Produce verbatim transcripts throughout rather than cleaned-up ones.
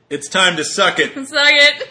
It's time to suck it. Suck it.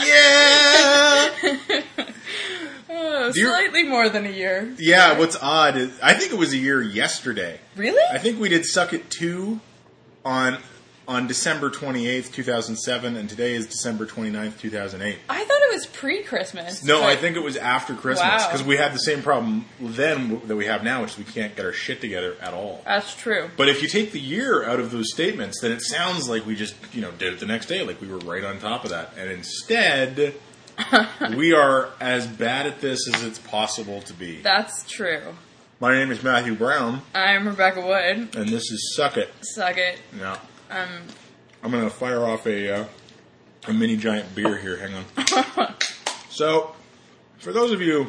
Yeah! Oh, Do you- slightly more than a year. Yeah, what's odd is, I think it was a year yesterday. Really? I think we did Suck It two on on December twenty-eighth, two thousand seven, and today is December twenty-ninth, two thousand eight. I thought it was pre-Christmas. No, but- I think it was after Christmas, Wow. because we had the same problem then that we have now, which is we can't get our shit together at all. That's true. But if you take the year out of those statements, then it sounds like we just, you know, did it the next day, like we were right on top of that. And instead, we are as bad at this as it's possible to be. That's true. My name is Matthew Brown, I'm Rebecca Wood. and this is Suck It. Suck it. Now, Um, I'm going to fire off a uh, a mini giant beer here. Hang on. So, for those of you,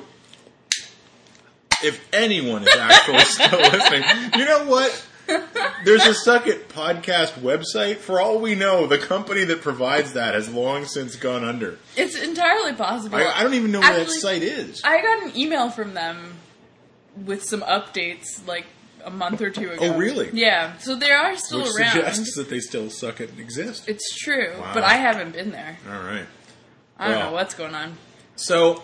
if anyone is actually still listening, you know what? There's a Suck It podcast website. For all we know, the company that provides that has long since gone under. it's entirely possible. I, I don't even know where that Actually, site is. I got an email from them with some updates, like, a month or two ago. Oh, really? Yeah, so they are still Which around. suggests that they still Suck It and exist. It's true, Wow. but I haven't been there. All right. I don't Well. know what's going on. So,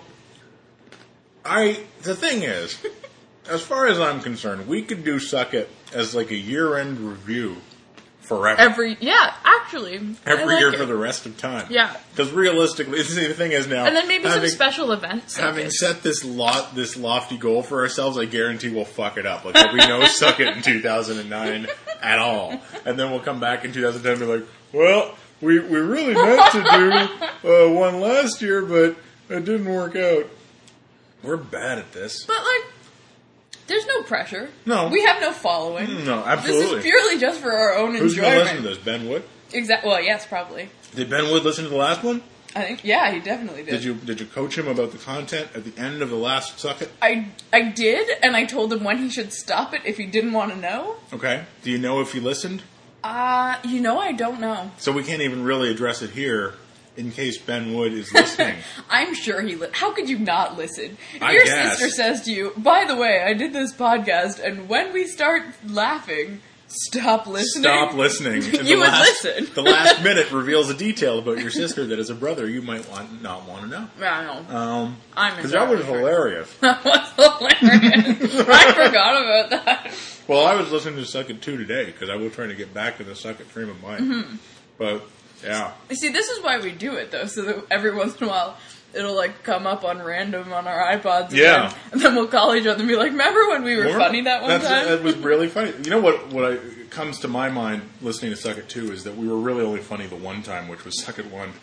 I the thing is, as far as I'm concerned, we could do Suck It as like a year-end review forever. Every, yeah, actually. I Every like year it. for the rest of time. Yeah. Because realistically, see, the thing is now, And then maybe having, some special events. like having this. set this lot, this lofty goal for ourselves, I guarantee we'll fuck it up. Like there'll be no Suck It in two thousand nine at all, and then we'll come back in two thousand ten and be like, well, we we really meant to do uh, one last year, but it didn't work out. We're bad at this. But, like, there's no pressure. No. We have no following. No, This absolutely. is purely just for our own Who's going to listen to enjoyment. this? Ben Wood? Exactly. Well, yes, probably. Did Ben Wood listen to the last one? I think, yeah, he definitely did. Did you did you coach him about the content at the end of the last Suck It? I, I did, and I told him when he should stop it if he didn't want to know. Okay. Do you know if he listened? Uh, you know, I don't know. So we can't even really address it here in case Ben Wood is listening. I'm sure he li- How could you not listen? If I your guess. sister says to you, by the way, I did this podcast, and when we start laughing, stop listening. Stop listening. And You the would last, listen. The last minute reveals a detail about your sister that as a brother you might want not want to know. I don't know. Um, I'm because that was entirely hilarious. That was hilarious. I forgot about that. Well, I was listening to Suck It two today because I was trying to get back to the Suck It frame of mind. Mm-hmm. But yeah, You see, this is why we do it, though, so that every once in a while it'll, like, come up on random on our iPods. And Yeah. Then, and then we'll call each other and be like, remember when we were Remember? funny that one That's, time? That was really funny. You know what? What I, comes to my mind listening to Suck It two is that we were really only funny the one time, which was Suck It one.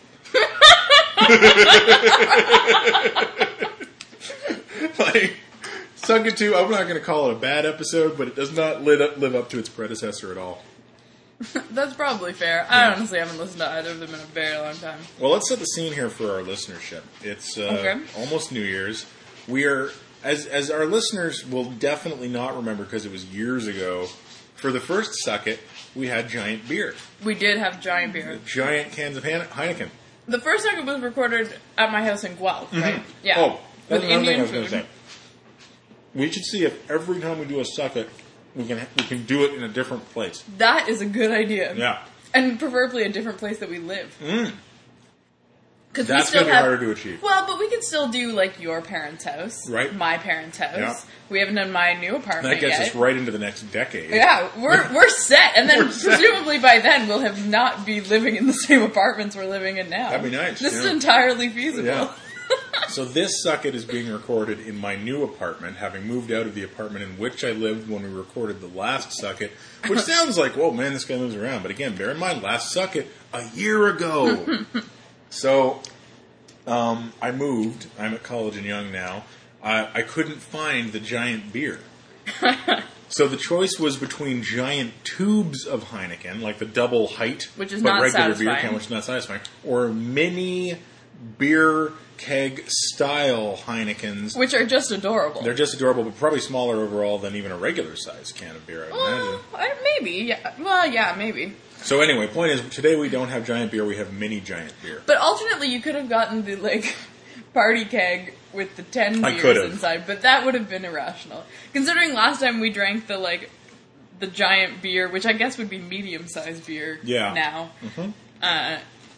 Like Suck It two, I'm not going to call it a bad episode, but it does not live up, live up to its predecessor at all. That's probably fair. I honestly haven't listened to either of them in a very long time. Well, let's set the scene here for our listenership. It's uh, Okay. almost New Year's. We are, as as our listeners will definitely not remember because it was years ago. For the first Suck It, we had giant beer, We did have giant beer. giant cans of Han- Heineken. The first second was recorded at my house in Guelph, right? Yeah. Oh, that's With another thing I Indian was going to food. say. We should see if every time we do a Suck It, we can we can do it in a different place. That is a good idea. Yeah, And preferably a different place that we live. mm. Because That's going to be harder to achieve. Well, but we can still do, like, your parents' house. Right. My parents' house. Yeah. We haven't done my new apartment That gets yet. us right into the next decade. Yeah, we're we're set, and then We're set. presumably by then we'll have not be living in the same apartments we're living in now. That'd be nice, This is yeah. entirely feasible. Yeah. So this Suck It is being recorded in my new apartment, having moved out of the apartment in which I lived when we recorded the last Suck It, which sounds like, whoa, man, this guy moves around. But again, bear in mind, last Suck It, a year ago. So um, I moved. I'm at College and Young now. I, I couldn't find the giant beer. So the choice was between giant tubes of Heineken, like the double height, Which is but not regular beer satisfying. can, which is not satisfying, or mini beer keg style Heinekens. Which are just adorable. They're just adorable, but probably smaller overall than even a regular size can of beer, I would imagine. Well, I- maybe, yeah. Well, yeah, maybe. So anyway, point is, today we don't have giant beer, we have mini giant beer. But alternately, you could have gotten the, like, party keg with the ten I beers could've. inside, but that would have been irrational. Considering last time we drank the, like, the giant beer, which I guess would be medium-sized beer Yeah. now. Mhm. Uh,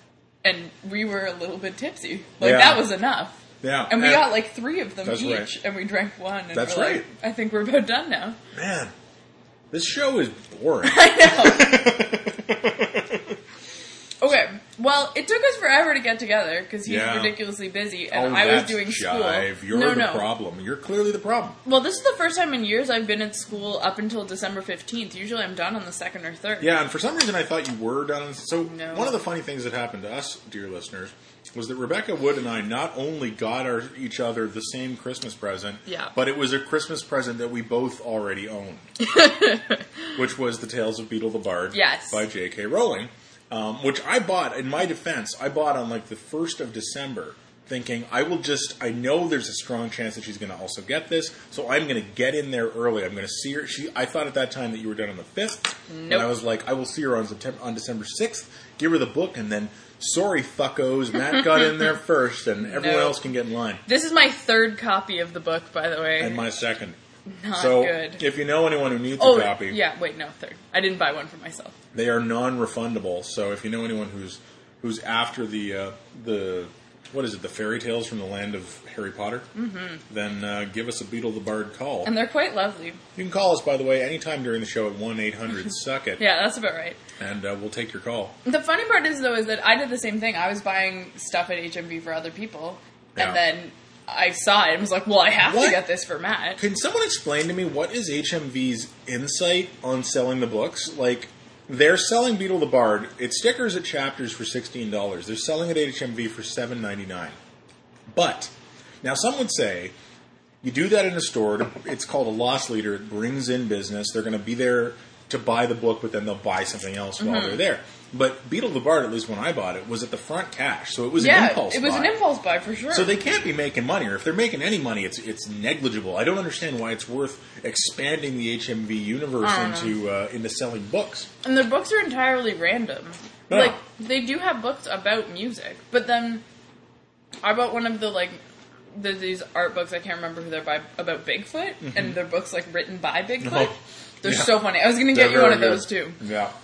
and we were a little bit tipsy. Like, Yeah. that was enough. Yeah. And we and, got like three of them That's each, right. and we drank one. And That's we're right. Like, I think we're about done now. Man, this show is boring. Okay, well, it took us forever to get together because he's Yeah. ridiculously busy, and oh, I was that's doing jive. school. You're no, the no. problem. You're clearly the problem. Well, this is the first time in years I've been at school up until December fifteenth. Usually I'm done on the second or third. Yeah, and for some reason I thought you were done. So No. one of the funny things that happened to us, dear listeners, was that Rebecca Wood and I not only got our, each other the same Christmas present, Yeah. but it was a Christmas present that we both already owned, which was The Tales of Beetle the Bard Yes. by J K. Rowling, um, which I bought, in my defense, I bought on like the first of December, thinking I will just, I know there's a strong chance that she's going to also get this, so I'm going to get in there early. I'm going to see her. She, I thought at that time that you were done on the fifth, Nope. and I was like, I will see her on September, on December sixth, give her the book, and then, sorry fuckos, Matt got in there first, and everyone No. else can get in line. This is my third copy of the book, by the way. And my second. Not so, good. if you know anyone who needs oh, a copy, yeah, wait, no, third. I didn't buy one for myself. they are non-refundable. So if you know anyone who's who's after the uh, the what is it, the fairy tales from the land of Harry Potter, mm-hmm. then uh, give us a Beetle the Bard call. And they're quite lovely. You can call us, by the way, anytime during the show at one eight hundred suck it, Yeah, that's about right. and uh, we'll take your call. The funny part is, though, is that I did the same thing. I was buying stuff at H M V for other people, Yeah. and then I saw it and was like, well, I have What? to get this for Matt. Can someone explain to me what is H M V's insight on selling the books? Like, they're selling Beetle the Bard. It's stickers at Chapters for sixteen dollars. They're selling it at H M V for seven ninety-nine. But, now some would say, you do that in a store, to, it's called a loss leader, it brings in business, they're going to be there to buy the book, but then they'll buy something else Mm-hmm. while they're there. But Beetle the Bard, at least when I bought it, was at the front cash, so it was an Yeah, impulse it was buy. an impulse buy for sure. So they can't be making money, or if they're making any money, it's it's negligible. I don't understand why it's worth expanding the H M V universe I don't into uh, into selling books. And their books are entirely random. Yeah. Like, they do have books about music, but then I bought one of the, like, the, these art books, I can't remember who they're by, about Bigfoot, and they're books, like, written by Bigfoot. Oh, They're yeah. so funny. I was going to get They're you one of very those, good. too. Yeah.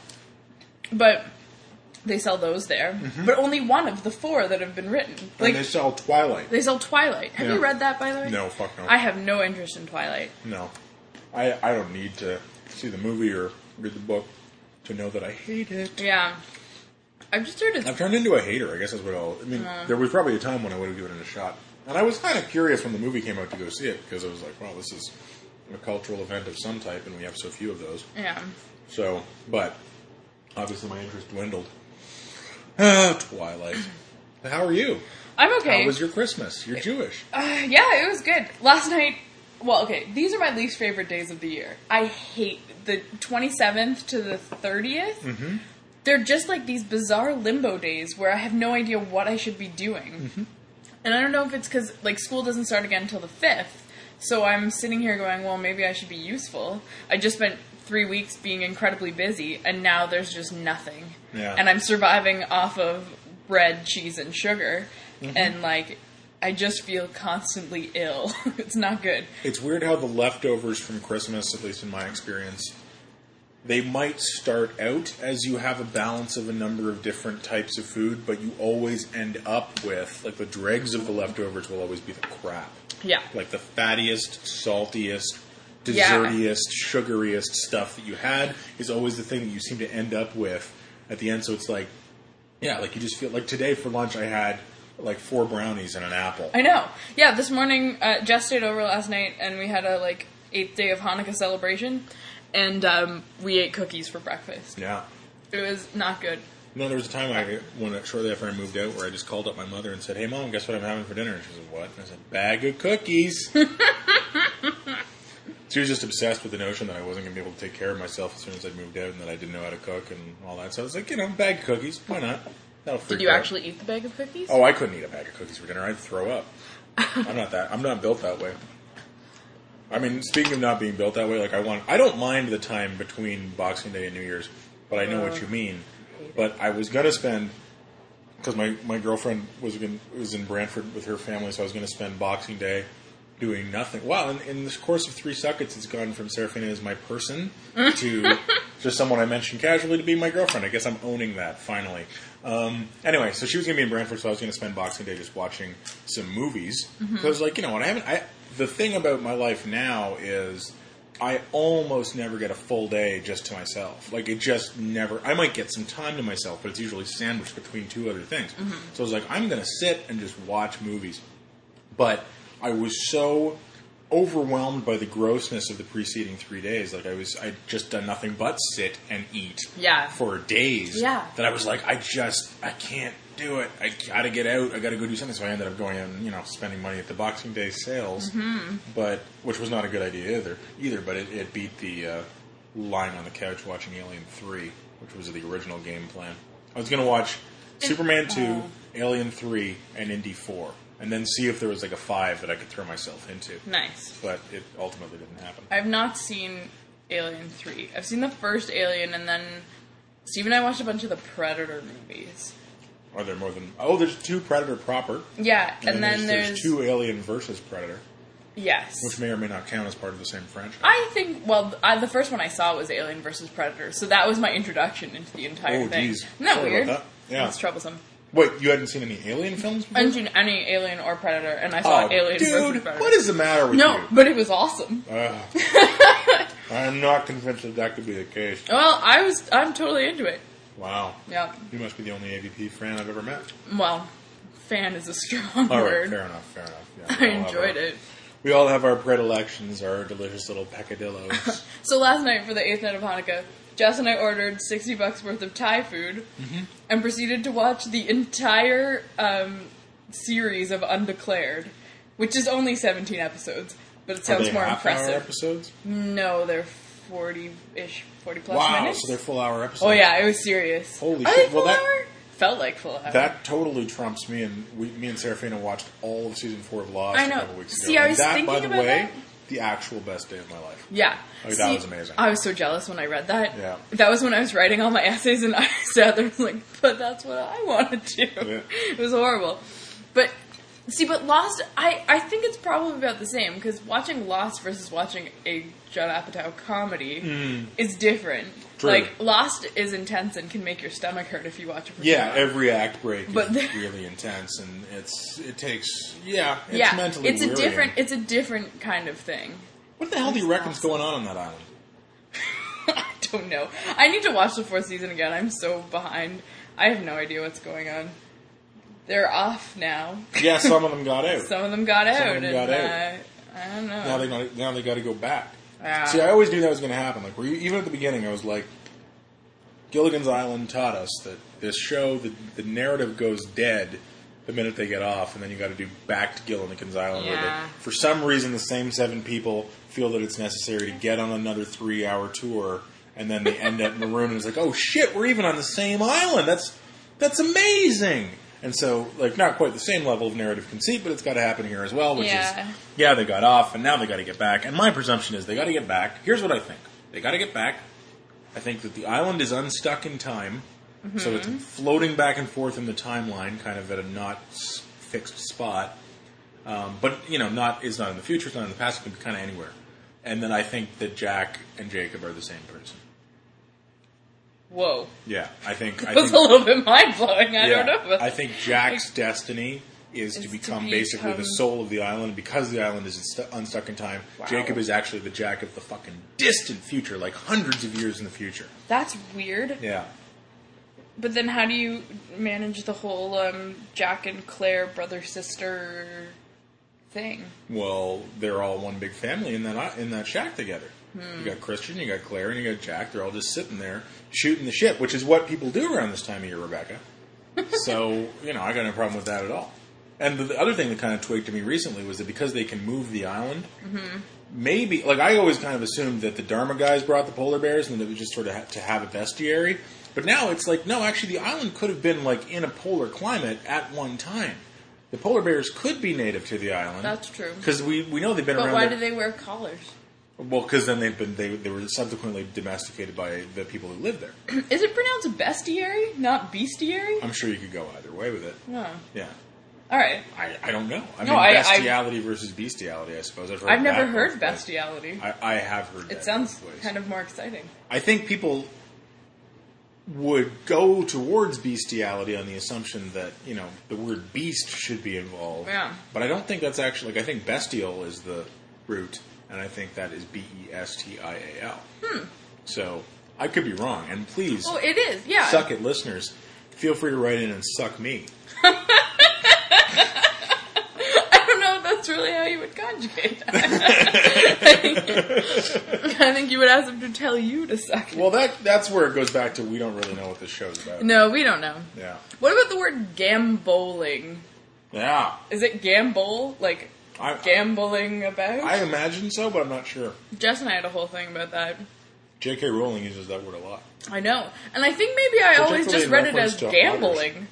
But they sell those there. Mm-hmm. But only one of the four that have been written. Like, And they sell Twilight. they sell Twilight. Have Yeah. you read that, by the way? No, fuck no. I have no interest in Twilight. No. I, I don't need to see the movie or read the book to know that I hate it. Yeah. I've just heard it's... I've turned into a hater, I guess that's what I'll... I mean, Uh. there was probably a time when I would have given it a shot. And I was kind of curious when the movie came out to go see it, because I was like, wow, this is a cultural event of some type, and we have so few of those. Yeah. So, but obviously my interest dwindled. Ah, Twilight. How are you? I'm okay. How was your Christmas? You're Jewish. Uh, yeah, it was good. Last night, well, okay, these are my least favorite days of the year. I hate the twenty-seventh to the thirtieth. Mm-hmm. They're just like these bizarre limbo days where I have no idea what I should be doing. Mm-hmm. And I don't know if it's because, like, school doesn't start again until the fifth. So I'm sitting here going, well, maybe I should be useful. I just spent three weeks being incredibly busy, and now there's just nothing. Yeah. And I'm surviving off of bread, cheese, and sugar. Mm-hmm. And, like, I just feel constantly ill. It's not good. It's weird how the leftovers from Christmas, at least in my experience, they might start out as you have a balance of a number of different types of food, but you always end up with, like, the dregs of the leftovers will always be the crap. Yeah. Like the fattiest, saltiest, Yeah. dessertiest, sugariest stuff that you had is always the thing that you seem to end up with at the end. So it's like, yeah, like you just feel like today for lunch I had like four brownies and an apple. I know. Yeah, this morning, uh, Jess stayed over last night, and we had a, like, eighth day of Hanukkah celebration, and um, we ate cookies for breakfast. Yeah. It was not good. No, there was a time I, when shortly after I moved out, where I just called up my mother and said, "Hey, Mom, guess what I'm having for dinner?" And she said, "What?" And I said, "Bag of cookies." She was just obsessed with the notion that I wasn't going to be able to take care of myself as soon as I moved out, and that I didn't know how to cook and all that. So I was like, you know, bag of cookies, why not? That'll freak Did you her out. actually eat the bag of cookies? Oh, I couldn't eat a bag of cookies for dinner. I'd throw up. I'm not that. I'm not built that way. I mean, speaking of not being built that way, like I want, I don't mind the time between Boxing Day and New Year's, but I know Uh, what you mean. But I was gonna spend, because my, my girlfriend was gonna, was in Brantford with her family, so I was gonna spend Boxing Day doing nothing. Wow, in, in the course of three seconds, it's gone from Seraphina as my person to just someone I mentioned casually to be my girlfriend. I guess I'm owning that finally. Um, anyway, so she was going to be in Brantford, so I was going to spend Boxing Day just watching some movies. Because, mm-hmm. like, you know, what I haven't. I, the thing about my life now is I almost never get a full day just to myself. Like, it just never... I might get some time to myself, but it's usually sandwiched between two other things. Mm-hmm. So I was like, I'm going to sit and just watch movies. But I was so overwhelmed by the grossness of the preceding three days. Like, I was... I'd just done nothing but sit and eat yeah. for days. Yeah. That I was like, I just... I can't do it. I gotta get out. I gotta go do something. So I ended up going out and, you know, spending money at the Boxing Day sales, mm-hmm. but which was not a good idea either. Either, but it, it beat the uh, lying on the couch watching Alien three, which was the original game plan. I was gonna watch Superman two, oh. Alien three, and Indy four, and then see if there was like a five that I could throw myself into. Nice, but it ultimately didn't happen. I've not seen Alien three. I've seen the first Alien, and then Steve and I watched a bunch of the Predator movies. Are there more than... Oh, there's two Predator proper. Yeah, and, and then there's, there's... there's two Alien versus Predator. Yes. Which may or may not count as part of the same franchise. I think... Well, I, the first one I saw was Alien versus Predator, so that was my introduction into the entire oh, thing. Geez. Isn't that Sorry weird? about that. Yeah. It's troublesome. Wait, you hadn't seen any Alien films before? I hadn't seen any Alien or Predator, and I saw oh, Alien dude, versus Predator. What is the matter with no, you? No, but it was awesome. Uh, I'm not convinced that that could be the case. Well, I was... I'm totally into it. Wow. Yeah. You must be the only A V P fan I've ever met. Well, fan is a strong all word. Right, fair enough, fair enough. Yeah, I enjoyed our, it. We all have our predilections, our delicious little peccadillos. So last night for the eighth night of Hanukkah, Jess and I ordered sixty bucks worth of Thai food mm-hmm. and proceeded to watch the entire um, series of Undeclared, which is only seventeen episodes, but it sounds Are they more half impressive. Hour episodes? No, they're forty-ish, forty plus wow, minutes. So they're full hour episodes. Oh yeah, it was serious. Holy Are shit! They full well, that hour? Felt like full hour. That totally trumps me and we, me and Serafina watched all of season four of Lost I know. a couple weeks ago. See, I was and that, thinking by the about way, that. the actual best day of my life. Yeah. Like, See, that was amazing. I was so jealous when I read that. Yeah. That was when I was writing all my essays and I sat there and was like, but that's what I want to do. Yeah. It was horrible. But, see, but Lost, I, I think it's probably about the same, because watching Lost versus watching a Judd Apatow comedy mm. is different. True. Like, Lost is intense and can make your stomach hurt if you watch it for Yeah, too long. every act break but is the, really intense, and it's it takes yeah, it's yeah, mentally it's a wearying. different it's a different kind of thing. What the hell do you reckon's awesome. going on on that island? I don't know. I need to watch the fourth season again. I'm so behind. I have no idea what's going on. They're off now. Yeah, some of them got out. Some of them got out. Some of them and, got out. Uh, I don't know. Now they got now they got to go back. Yeah. See, I always knew that was going to happen. Like, even at the beginning, I was like, Gilligan's Island taught us that this show, the, the narrative goes dead the minute they get off, and then you got to do back to Gilligan's Island. Yeah. Where they, for some reason, the same seven people feel that it's necessary to get on another three-hour tour, and then they end at Maroon, and it's like, oh shit, we're even on the same island. That's that's amazing. And so, like, not quite the same level of narrative conceit, but it's got to happen here as well, which yeah. is, yeah, they got off, and now they got to get back. And my presumption is they got to get back. Here's what I think. They got to get back. I think that the island is unstuck in time, mm-hmm. so it's floating back and forth in the timeline, kind of at a not fixed spot. Um, but, you know, not it's not in the future, it's not in the past, it could be kind of anywhere. And then I think that Jack and Jacob are the same person. Whoa. Yeah, I think... I That was think, a little bit mind-blowing, I yeah, don't know. But I think Jack's destiny is to become to basically become... the soul of the island. Because the island is instu- unstuck in time, Wow. Jacob is actually the Jack of the fucking distant future, like hundreds of years in the future. That's weird. Yeah. But then how do you manage the whole um, Jack and Claire brother-sister thing? Well, they're all one big family in that in that shack together. Hmm. You got Christian, you got Claire, and you got Jack. They're all just sitting there shooting the shit, which is what people do around this time of year, Rebecca. So, you know, I got no problem with that at all. And the, the other thing that kind of twigged to me recently was that because they can move the island, mm-hmm. maybe, like, I always kind of assumed that the Dharma guys brought the polar bears and that it was just sort of ha- to have a bestiary. But now it's like, no, actually the island could have been, like, in a polar climate at one time. The polar bears could be native to the island. That's true. Because we, we know they've been but around. But why there. do they wear collars? Well, because then they've been they they were subsequently domesticated by the people who lived there. Is it pronounced bestiary, not bestiary? I'm sure you could go either way with it. No. Yeah. All right. I, I don't know. I No, mean, I- bestiality versus bestiality, I suppose. I've, heard I've never that heard both ways. bestiality. I, I have heard that It sounds both ways. kind of more exciting. I think people would go towards bestiality on the assumption that, you know, the word beast should be involved. Yeah. But I don't think that's actually, like, I think bestial is the root, and I think that is B E S T I A L. Hmm. So, I could be wrong, and please, Well, it is, yeah. suck it, listeners. Feel free to write in and suck me. I don't know if that's really how you would conjugate that. I, think, I think you would ask them to tell you to suck it. Well, that that's where it goes back to we don't really know what this show's about. No, we don't know. Yeah. What about the word gamboling? Yeah. Is it gambol? Like, I, gambling about? I imagine so, but I'm not sure. Jess and I had a whole thing about that. J K. Rowling uses that word a lot. I know. And I think maybe I always Particularly just in read it reference as to gambling.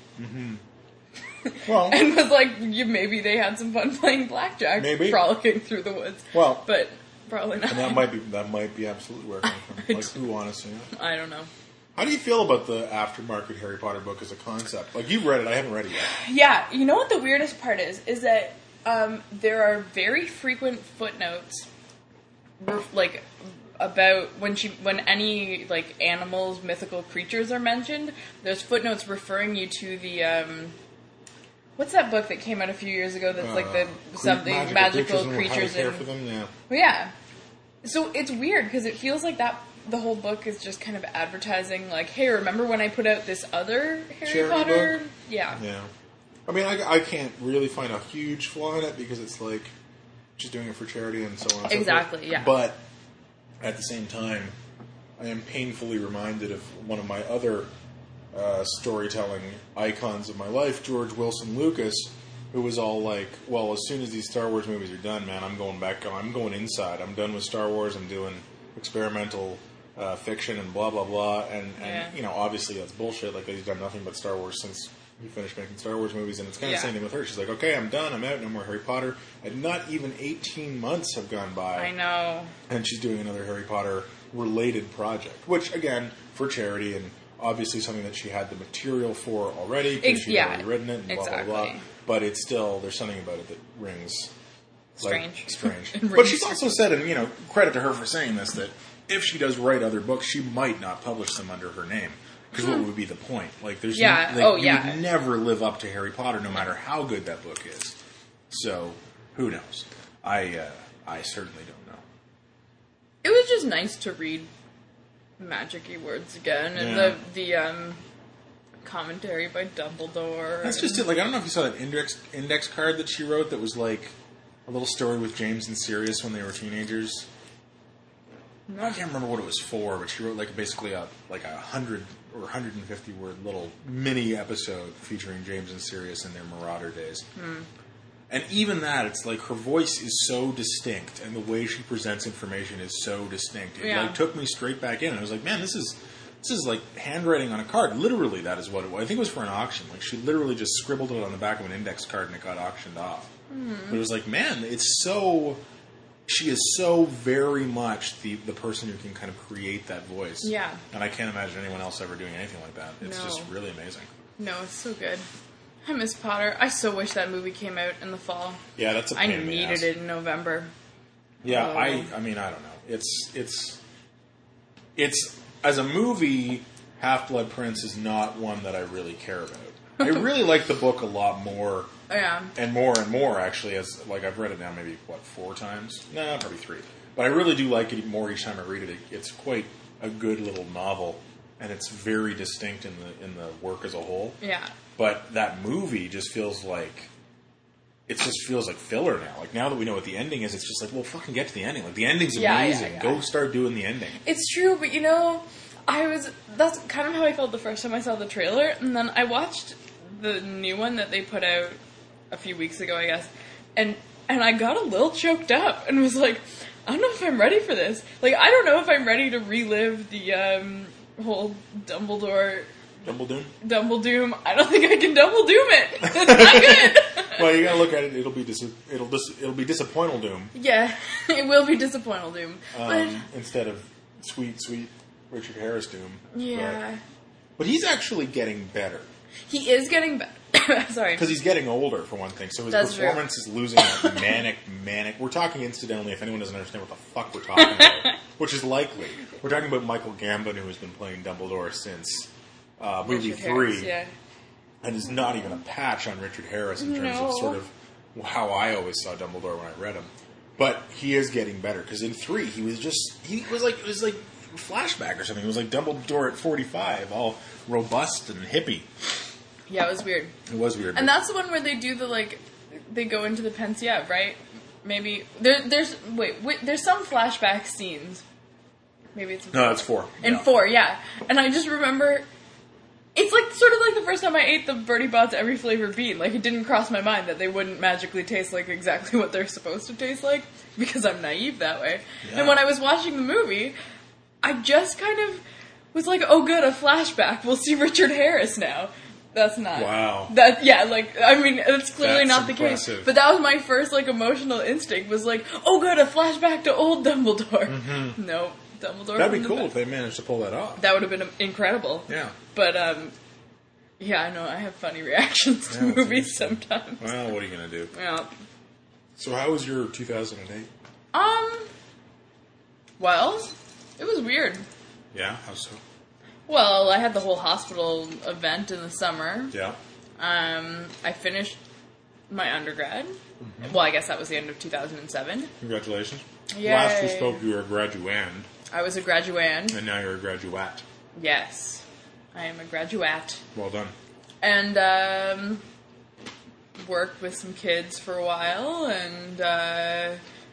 Well, And was like, you, maybe they had some fun playing blackjack, Maybe. frolicking through the woods. well, But probably not. and that might be that might be absolutely where it comes from. Like, who honestly knows? I don't know. How do you feel about the aftermarket Harry Potter book as a concept? Like, you've read it, I haven't read it yet. Yeah, you know what the weirdest part is? Is that um, there are very frequent footnotes, ref- like about when she when any like animals, mythical creatures are mentioned. There's footnotes referring you to the um, what's that book that came out a few years ago? That's like the Uh, cre- something magical, and how to creatures care and for them, yeah. well, yeah. So it's weird because it feels like that the whole book is just kind of advertising, like, hey, remember when I put out this other Harry Charity Potter? book? Yeah. Yeah. I mean, I, I can't really find a huge flaw in it because it's like she's doing it for charity and so on and so Exactly, forth. yeah. But at the same time, I am painfully reminded of one of my other uh, storytelling icons of my life, George Wilson Lucas, who was all like, well, as soon as these Star Wars movies are done, man, I'm going back, I'm going inside. I'm done with Star Wars. I'm doing experimental uh, fiction and blah, blah, blah. And, and Yeah. you know, obviously that's bullshit. Like, he's done nothing but Star Wars since he finished making Star Wars movies. And it's kind of Yeah. the same thing with her. She's like, okay, I'm done. I'm out. No more Harry Potter. And not even eighteen months have gone by. I know. And she's doing another Harry Potter related project, which again for charity and obviously something that she had the material for already because Ex- she'd yeah, already written it and blah exactly. blah blah. But it's still there's something about it that rings like, Strange. strange. It But rings she's also said, and you know, credit to her for saying this, that if she does write other books, she might not publish them under her name. Because what would be the point? Like, there's Yeah, no, like, oh, you yeah. would never live up to Harry Potter, no matter how good that book is. So, who knows? I uh, I certainly don't know. It was just nice to read magic-y words again, and Yeah. the the um, commentary by Dumbledore. That's and- just it. Like, I don't know if you saw that index index card that she wrote that was like a little story with James and Sirius when they were teenagers. I can't remember what it was for, but she wrote like basically a like a hundred or one hundred fifty word little mini episode featuring James and Sirius in their Marauder days. And even that, it's like her voice is so distinct, and the way she presents information is so distinct. It Yeah. like took me straight back in. I was like, man, this is this is like handwriting on a card. Literally, that is what it was. I think it was for an auction. Like she literally just scribbled it on the back of an index card, and it got auctioned off. But it was like, man, it's so. She is so very much the the person who can kind of create that voice. Yeah. And I can't imagine anyone else ever doing anything like that. It's No. just really amazing. No, it's so good. I miss Potter. I so wish that movie came out in the fall. Yeah, that's a I pain in the needed ass. it in November. Yeah, Oh. I I mean I don't know. It's it's it's as a movie, Half Blood Prince is not one that I really care about. I really like the book a lot more Yeah. and more and more actually as like I've read it now maybe what four times? No, probably three. But I really do like it more each time I read it. It's quite a good little novel and it's very distinct in the in the work as a whole. Yeah. But that movie just feels like it just feels like filler now. Like now that we know what the ending is, it's just like, well, fucking get to the ending. Like the ending's Yeah, yeah, amazing. yeah. Go start doing the ending. It's true, but you know, I was that's kind of how I felt the first time I saw the trailer, and then I watched the new one that they put out a few weeks ago, I guess, and and I got a little choked up and was like, I don't know if I'm ready for this. Like, I don't know if I'm ready to relive the um, whole Dumbledore Dumbledore. Dumbledoom. I don't think I can Dumbledoom it. It's not good. Well, you gotta look at it. It'll be dis- it'll dis- it'll be disappointal doom Yeah, it will be disappointal doom. um, instead of sweet sweet Richard Harris doom. but yeah, But, but he's actually getting better. he is getting better. Sorry. Because he's getting older, for one thing, so his That's performance true. is losing that manic, manic... We're talking, incidentally, if anyone doesn't understand what the fuck we're talking about, which is likely. We're talking about Michael Gambon, who has been playing Dumbledore since uh, movie Richard three, Harris, yeah. and is not even a patch on Richard Harris in terms No. of sort of how I always saw Dumbledore when I read him. But he is getting better, because in three, he was just... He was like... It was like flashback or something. It was like Dumbledore at forty-five, all robust and hippie. Yeah, it was weird. It was weird. And that's the one where they do the, like, they go into the Pensieve, right? Maybe, there, there's, wait, wait, there's some flashback scenes. Maybe it's in No, that's four. In yeah. four, yeah. And I just remember, it's like, sort of like the first time I ate the Bertie Bott's Every Flavor Bean. Like, it didn't cross my mind that they wouldn't magically taste like exactly what they're supposed to taste like, because I'm naive that way. Yeah. And when I was watching the movie, I just kind of was like, oh good, a flashback. We'll see Richard Harris now. That's not. Wow. That, yeah, like, I mean, it's clearly That's not the impressive. case. But that was my first, like, emotional instinct, was like, oh good, a flashback to old Dumbledore. Mm-hmm. No, Dumbledore. That'd be cool if they managed to pull that off. That would have been incredible. Yeah. But, um, yeah, I know, I have funny reactions to Yeah, that's movies sometimes. Well, what are you going to do? Yeah. So how was your two thousand eight? Um, well, it was weird. Yeah, how so? Well, I had the whole hospital event in the summer. Yeah. Um, I finished my undergrad. Mm-hmm. Well, I guess that was the end of two thousand seven. Congratulations. Yay. Last we spoke, you were a graduand, I was a graduand. and now you're a graduate. Yes. I am a graduate. Well done. And, um, worked with some kids for a while, and, uh,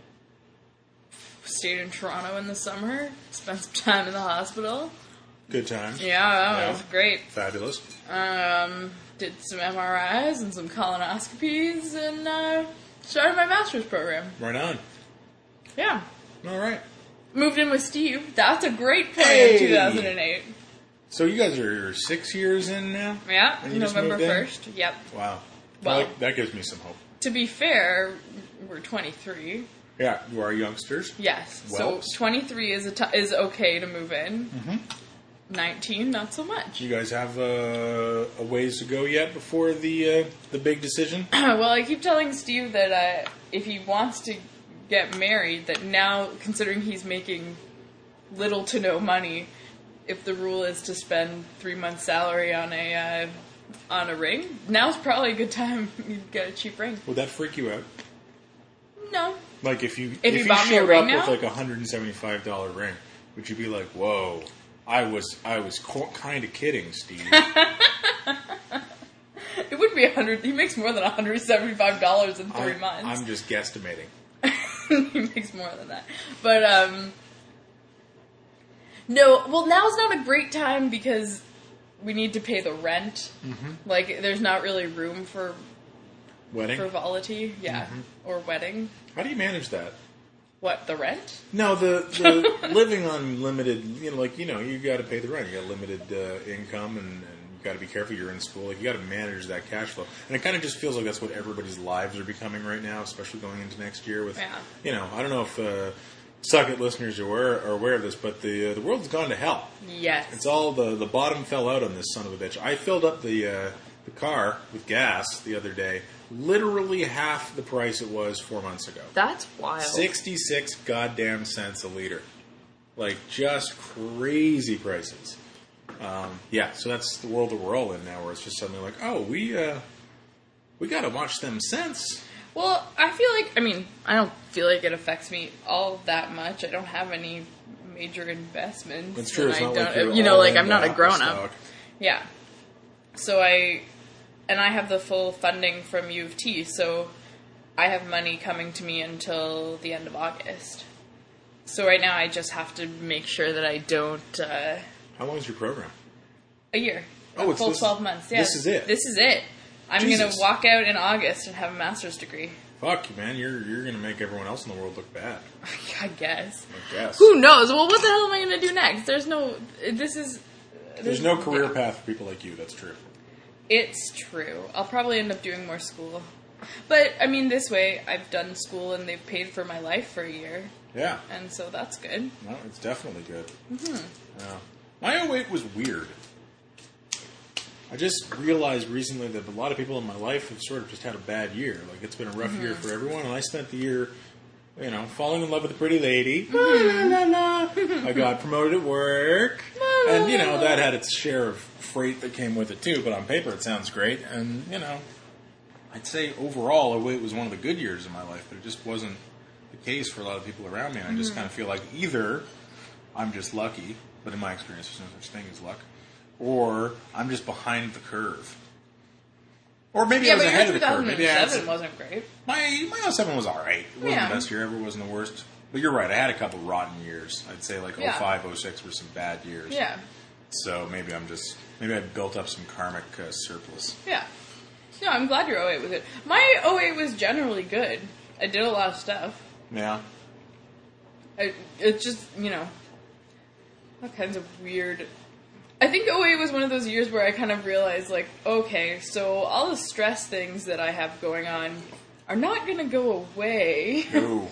stayed in Toronto in the summer. Spent some time in the hospital. Good times. Yeah, that Yeah. was great. Fabulous. Um, did some M R Is and some colonoscopies, and, uh, started my master's program. Right on. Yeah. All right. Moved in with Steve. That's a great point Hey! in two thousand eight. So you guys are six years in now? Yeah, And you just November moved in? first. Yep. Wow. Well- Well, that gives me some hope. To be fair, we're twenty-three. Yeah, you are youngsters. Yes. Whelps. So twenty-three is a t- is okay to move in. Mm-hmm. nineteen, not so much. Do you guys have uh, a ways to go yet before the uh, the big decision? Well, I keep telling Steve that uh, if he wants to get married, that now, considering he's making little to no money, if the rule is to spend three months' salary on a uh, on a ring, now's probably a good time to get a cheap ring. Would that freak you out? No. Like if you If if, you you bought me a showed ring up now? with like a hundred and seventy five dollar ring, would you be like, "Whoa, I was I was co- kind of kidding, Steve"? It would be a hundred. He makes more than one hundred seventy-five dollars in three I'm, months. I'm just guesstimating. He makes more than that. But, um... no, well, now's not a great time because we need to pay the rent. Mm-hmm. Like, there's not really room for Wedding? frivolity. Yeah. Mm-hmm. Or wedding. How do you manage that? What, the rent? No, the the living on limited, you know, like, you know, you got to pay the rent. You got limited uh, income, and, and you got to be careful. You're in school. Like, you got to manage that cash flow. And it kind of just feels like that's what everybody's lives are becoming right now, especially going into next year. With, Yeah. you know, I don't know if uh, Suck It listeners are aware, are aware of this, but the uh, the world's gone to hell. Yes. It's all the the bottom fell out on this son of a bitch. I filled up the uh, the car with gas the other day, literally half the price it was four months ago. That's wild. sixty-six goddamn cents a liter. Like, just crazy prices. Um, yeah, so that's the world that we're all in now, where it's just suddenly like, oh, we uh, we gotta watch them cents. Well, I feel like, I mean, I don't feel like it affects me all that much. I don't have any major investments. It's true, and it's I not don't, like you're you know, all like into I'm not a Apple grown stock. up. Yeah. So I, and I have the full funding from U of T, so I have money coming to me until the end of August. So right now I just have to make sure that I don't, uh, How long is your program? a year. Oh, a it's full this- twelve months. Yeah. this is it? This is it. I'm going to Jesus. walk out in August and have a master's degree. Fuck you, man. You're you're gonna make everyone else in the world look bad. I guess. I guess. Who knows? Well, what the hell am I going to do next? There's no. This is. There's no career path for people like you. That's true. It's true. I'll probably end up doing more school. But, I mean, this way, I've done school and they've paid for my life for a year. Yeah. And so that's good. No, it's definitely good. Mm-hmm. Yeah. My oh eight was weird. I just realized recently that a lot of people in my life have sort of just had a bad year. Like, it's been a rough mm-hmm. year for everyone, and I spent the year, you know, falling in love with a pretty lady. Mm-hmm. I got promoted at work, and, you know, that had its share of freight that came with it, too, but on paper it sounds great, and, you know, I'd say overall it was one of the good years of my life, but it just wasn't the case for a lot of people around me, and I just mm-hmm. kind of feel like either I'm just lucky, but in my experience there's no such thing as luck, or I'm just behind the curve. Or maybe yeah, I was but ahead your of the curve. Maybe I two thousand seven wasn't great. My my oh seven was alright. It wasn't yeah. the best year ever, it wasn't the worst. But you're right, I had a couple rotten years. I'd say like yeah. oh five, oh six were some bad years. Yeah. So maybe I'm just, maybe I built up some karmic uh, surplus. Yeah. No, I'm glad your oh eight was good. My oh eight was generally good. I did a lot of stuff. Yeah. I, it just, you know, all kinds of weird... I think oh eight was one of those years where I kind of realized, like, okay, so all the stress things that I have going on are not going to go away. No.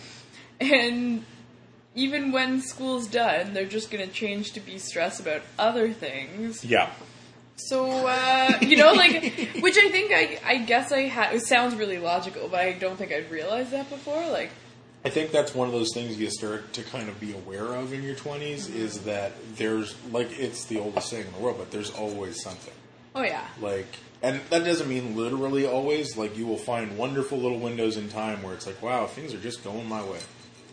And even when school's done, they're just going to change to be stress about other things. Yeah. So, uh, you know, like, which I think, I, I guess I had, it sounds really logical, but I don't think I'd realized that before, like. I think that's one of those things you start to kind of be aware of in your twenties, mm-hmm. is that there's, like, it's the oldest thing in the world, but there's always something. Oh, yeah. Like, and that doesn't mean literally always, like, you will find wonderful little windows in time where it's like, wow, things are just going my way.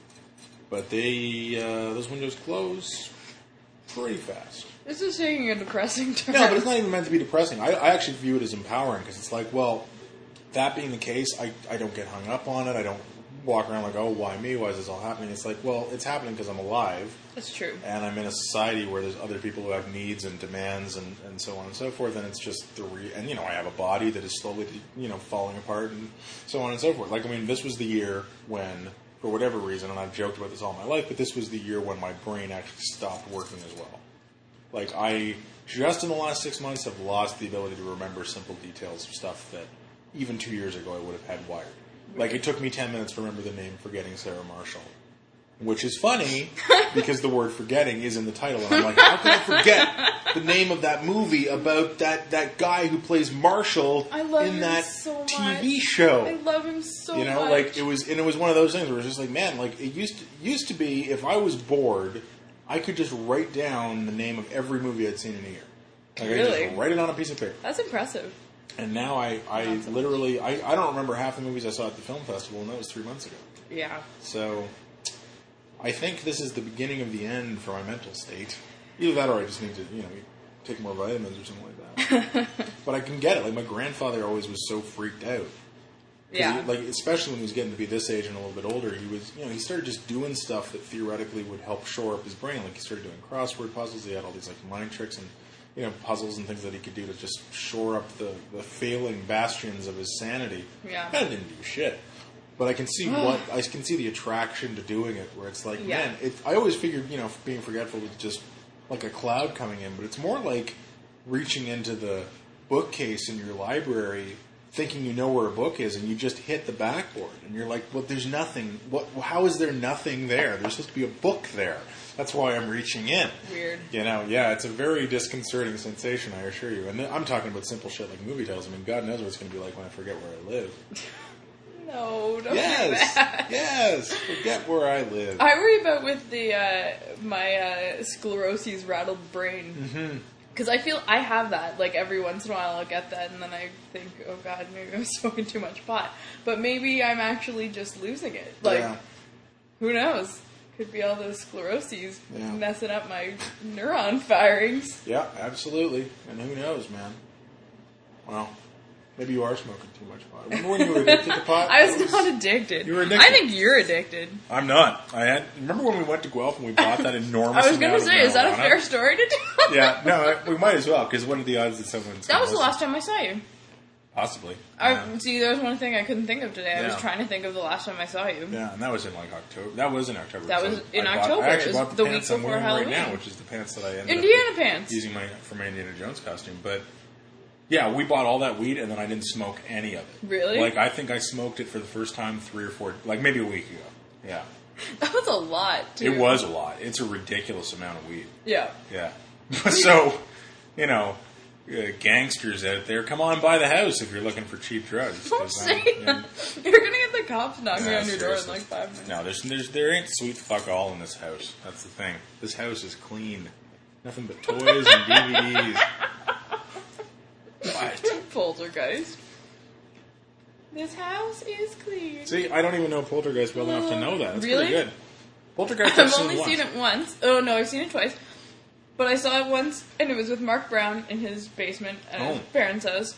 But they, uh, those windows close pretty fast. This is taking a depressing turn. No, but it's not even meant to be depressing. I, I actually view it as empowering, because it's like, well, that being the case, I, I don't get hung up on it. I don't walk around like, oh, why me? Why is this all happening? It's like, well, it's happening because I'm alive. That's true. And I'm in a society where there's other people who have needs and demands and, and so on and so forth. And it's just the re- and, you know, I have a body that is slowly, you know, falling apart and so on and so forth. Like, I mean, this was the year when, for whatever reason, and I've joked about this all my life, but this was the year when my brain actually stopped working as well. Like, I, just in the last six months, have lost the ability to remember simple details of stuff that even two years ago I would have had wired. Like, it took me ten minutes to remember the name Forgetting Sarah Marshall. Which is funny, because the word forgetting is in the title. And I'm like, how can I forget the name of that movie about that, that guy who plays Marshall I love in him that so T V much. show? I love him so much. You know, much. like, it was, and it was one of those things where it's just like, man, like, it used to, used to be, if I was bored, I could just write down the name of every movie I'd seen in a year. Like, really? I just write it on a piece of paper. That's impressive. And now I, I literally, I, I don't remember half the movies I saw at the film festival, and that was three months ago. Yeah. So, I think this is the beginning of the end for my mental state. Either that or I just need to, you know, take more vitamins or something like that. But I can get it. Like, my grandfather always was so freaked out. Yeah. He, like, especially when he was getting to be this age and a little bit older, he was, you know, he started just doing stuff that theoretically would help shore up his brain. Like, he started doing crossword puzzles. He had all these, like, mind tricks and, you know, puzzles and things that he could do to just shore up the, the failing bastions of his sanity. Yeah. Kind of didn't do shit. But I can see what, I can see the attraction to doing it, where it's like, yeah. man, it, I always figured, you know, being forgetful was just like a cloud coming in, but it's more like reaching into the bookcase in your library, thinking you know where a book is, and you just hit the backboard, and you're like, well, there's nothing, what, how is there nothing there? There's supposed to be a book there. That's why I'm reaching in. Weird. You know, yeah, it's a very disconcerting sensation, I assure you. And I'm talking about simple shit like movie titles. I mean, God knows what it's going to be like when I forget where I live. No, don't yes, do that. Yes, forget where I live. I worry about with the uh, my uh, scleroses rattled brain. Because mm-hmm. I feel I have that. Like, every once in a while I'll get that, and then I think, oh God, maybe I'm smoking too much pot. But maybe I'm actually just losing it. Like, yeah. Who knows? Could be all those scleroses yeah. messing up my neuron firings. Yeah, absolutely. And who knows, man? Well, maybe you are smoking too much pot. Remember when you were addicted to pot? I was, was not addicted. You were addicted. I think you're addicted. I'm not. I had. Remember when we went to Guelph and we bought that enormous I was going to say, is that a fair story to tell? Yeah, no, we might as well, because what are the odds that someone's... That was the last time I saw you. Possibly. I, yeah. See, there was one thing I couldn't think of today. I yeah. was trying to think of the last time I saw you. Yeah, and that was in like October. That was in October. That was so in I October. Bought, I actually it was bought the, the pants week I'm before wearing Halloween. right now, which is the pants that I ended Indiana up pants. using my for my Indiana Jones costume. But yeah, we bought all that weed and then I didn't smoke any of it. Really? Like, I think I smoked it for the first time three or four, like maybe a week ago. Yeah. That was a lot, too. It was a lot. It's a ridiculous amount of weed. Yeah. Yeah. So, you know, uh, gangsters out there, come on by the house if you're looking for cheap drugs. Don't say that. You're gonna get the cops knocking Yeah, on your door in seriously. like five minutes. No, there's, there's there ain't sweet fuck all in this house. That's the thing. This house is clean. Nothing but toys and D V Ds. What? Poltergeist. This house is clean. See, I don't even know Poltergeist well enough to know that. That's Really? pretty good. Poltergeist I've, I've seen only once. seen it once. Oh no, I've seen it twice. But I saw it once, and it was with Mark Brown in his basement at his Oh. parents' house.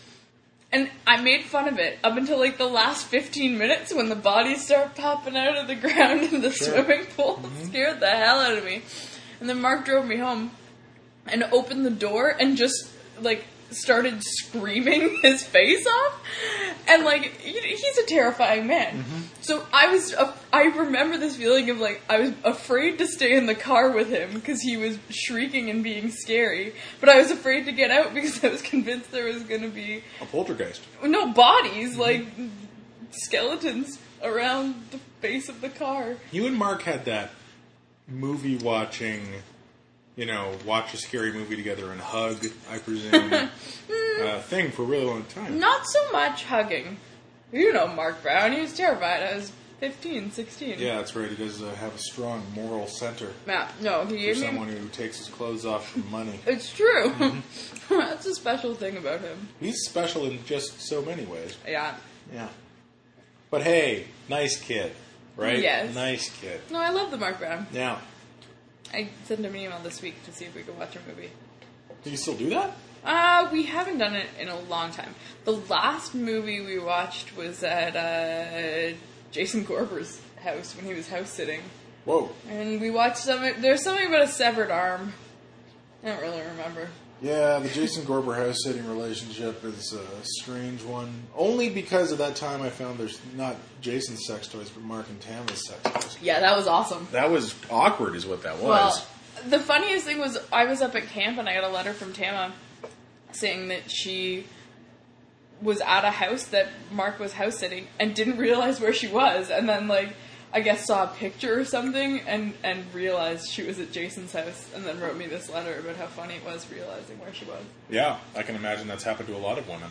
And I made fun of it up until like the last fifteen minutes when the bodies start popping out of the ground in the Sure. swimming pool. Mm-hmm. It scared the hell out of me. And then Mark drove me home and opened the door and just like started screaming his face off. And like he- he's a terrifying man. Mm-hmm. So I was uh, I remember this feeling of like I was afraid to stay in the car with him because he was shrieking and being scary, but I was afraid to get out because I was convinced there was going to be A poltergeist. no bodies, like skeletons around the base of the car. You and Mark had that movie watching, you know, watch a scary movie together and hug, I presume, uh, thing for a really long time. Not so much hugging. You know Mark Brown, he was terrified. I was fifteen, sixteen. Yeah, that's right. He does uh, have a strong moral center Yeah, no, he for gave me... someone who takes his clothes off for money. It's true. Mm-hmm. That's a special thing about him. He's special in just so many ways. Yeah. Yeah. But hey, nice kid, right? Yes. Nice kid. No, I love the Mark Brown. Now, I sent him an email this week to see if we could watch a movie. do you still do that? Uh, we haven't done it in a long time. The last movie we watched was at uh, Jason Gorber's house when he was house sitting. Whoa. And we watched something, there's something about a severed arm. I don't really remember. Yeah, the Jason Gorber house sitting relationship is a strange one. Only because at that time I found there's not Jason's sex toys, but Mark and Tama's sex toys. Yeah, that was awesome. That was awkward, is what that was. Well, the funniest thing was I was up at camp and I got a letter from Tama saying that she was at a house that Mark was house sitting and didn't realize where she was, and then like I guess saw a picture or something and and realized she was at Jason's house, and then wrote me this letter about how funny it was realizing where she was. Yeah, I can imagine that's happened to a lot of women.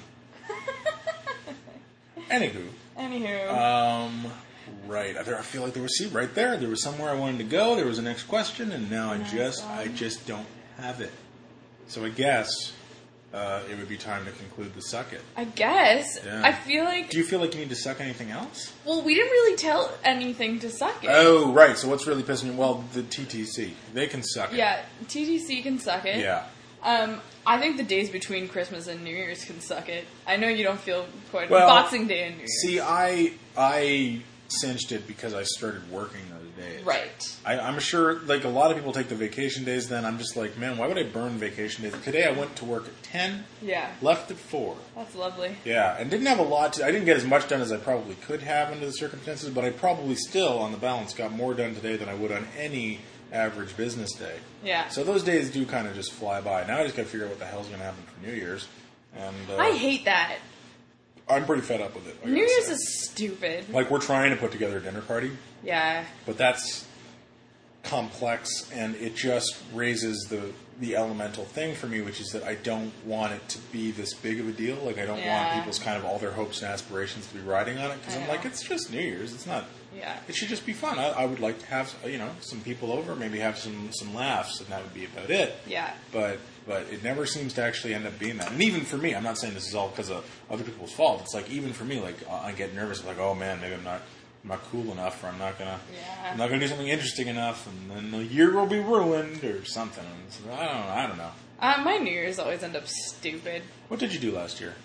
Anywho. Anywho. Um, right. I feel like there was, see, right there, there was somewhere I wanted to go, there was a next question, and now I just, I just don't have it. So I guess uh, it would be time to conclude the Suck It. I guess. Yeah. I feel like... Do you feel like you need to suck anything else? Well, we didn't really tell anything to suck it. Oh, right. So what's really pissing you? Well, the T T C. They can suck it. Yeah, T T C can suck it. Yeah. Um, I think the days between Christmas and New Year's can suck it. I know you don't feel quite... Well, Boxing Day and New Year's. See, I I cinched it because I started working those days. Right. I, I'm sure, like, a lot of people take the vacation days then. I'm just like, man, why would I burn vacation days? Today I went to work at ten, Yeah. left at four. That's lovely. Yeah, and didn't have a lot to... I didn't get as much done as I probably could have under the circumstances, but I probably still, on the balance, got more done today than I would on any average business day. Yeah. So those days do kind of just fly by. Now I just got to figure out what the hell's going to happen for New Year's. And uh, I hate that. I'm pretty fed up with it. I New gotta Year's say. is stupid. Like, we're trying to put together a dinner party, Yeah. but that's complex, and it just raises the the elemental thing for me, which is that I don't want it to be this big of a deal. Like, I don't Yeah. want people's kind of all their hopes and aspirations to be riding on it, because I I'm know. like, it's just New Year's. It's not... Yeah. It should just be fun. I, I would like to have, you know, some people over, maybe have some, some laughs, and that would be about it. Yeah. But but it never seems to actually end up being that. And even for me, I'm not saying this is all because of other people's fault. It's like, even for me, like, I get nervous, like, oh man, maybe I'm not I'm not cool enough, or I'm not gonna Yeah. I'm not gonna do something interesting enough, and then the year will be ruined or something. And so, I don't know. I don't know. Uh, my New Year's always end up stupid. What did you do last year?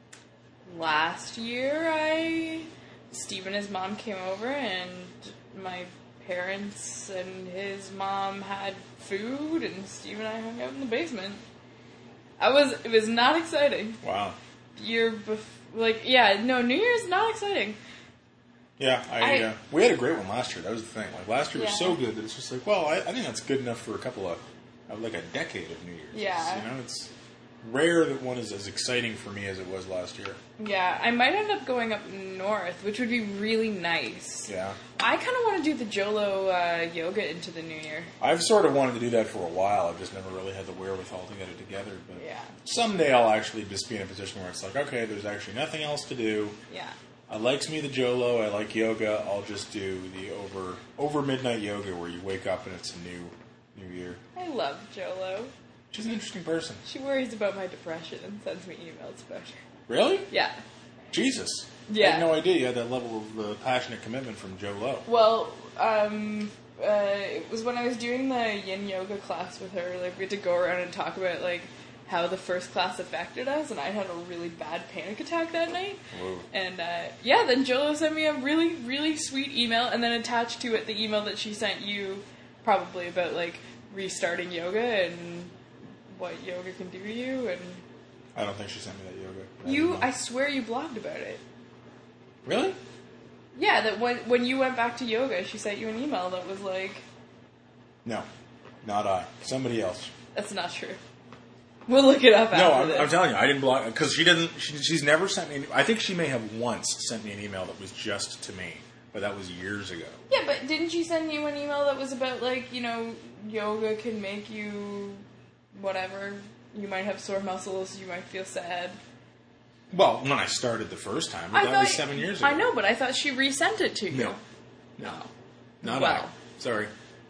Last year, I... Steve and his mom came over, and my parents and his mom had food, and Steve and I hung out in the basement. I was... It was not exciting. Wow. Year bef- Like, yeah, no, New Year's not exciting. Yeah, I, I- uh, we had a great one last year. That was the thing. Like, last year was Yeah. so good that it's just like, well, I, I think that's good enough for a couple of, of like a decade of New Year's. Yeah. You know, it's rare that one is as exciting for me as it was last year. Yeah, I might end up going up north, which would be really nice. Yeah. I kind of want to do the Jolo uh, yoga into the new year. I've sort of wanted to do that for a while. I've just never really had the wherewithal to get it together. But Yeah. someday I'll actually just be in a position where it's like, okay, there's actually nothing else to do. Yeah. I likes me the Jolo. I like yoga. I'll just do the over over midnight yoga where you wake up and it's a new new year. I love Jolo. She's an interesting person. She worries about my depression and sends me emails about her. Really? Yeah. Jesus. Yeah. I had no idea you had that level of uh, passionate commitment from Joe Lowe. Well, um, uh, it was when I was doing the yin yoga class with her. Like, we had to go around and talk about, like, how the first class affected us, and I had a really bad panic attack that night. Whoa. And, uh, yeah, then Jolo sent me a really, really sweet email, and then attached to it the email that she sent you, probably about, like, restarting yoga and what yoga can do to you, and... I don't think she sent me that yoga. That You, email. I swear you blogged about it. Really? Yeah, that when when you went back to yoga, she sent you an email that was like... No. Not I. Somebody else. That's not true. We'll look it up after No, I'm, this. I'm telling you, I didn't block because she didn't. She, she's never sent me. An, I think she may have once sent me an email that was just to me, but that was years ago. Yeah, but didn't she send you an email that was about, like, you know, yoga can make you whatever? You might have sore muscles, you might feel sad. Well, when I started the first time, but I that thought, was seven years ago. I know, but I thought she resent it to you. No. No. Oh. Not Well. I. Sorry.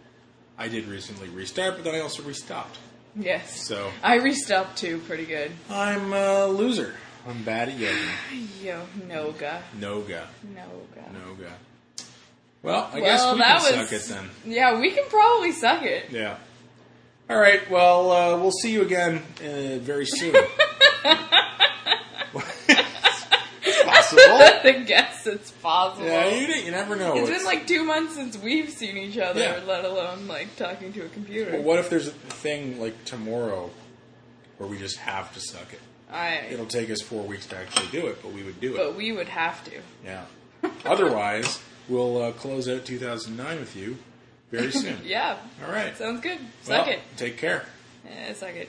I did recently restart, but then I also restopped. Yes. So I restopped too, pretty good. I'm a loser. I'm bad at yoga. Yo, Noga. Noga. Noga. Noga. Well, I Well, guess we that can was, suck it then. Yeah, we can probably suck it. Yeah. All right. Well, uh, we'll see you again uh, very soon. Possible. I guess it's possible. Yeah, you, you never know. It's been like two months since we've seen each other, Yeah. let alone like talking to a computer. Well, what if there's a thing like tomorrow where we just have to suck it? I, It'll take us four weeks to actually do it, but we would do it. but we would have to. Yeah. Otherwise, we'll uh, close out two thousand nine with you very soon. Yeah. All right. Sounds good. Suck Well, it. Take care. Yeah, suck it.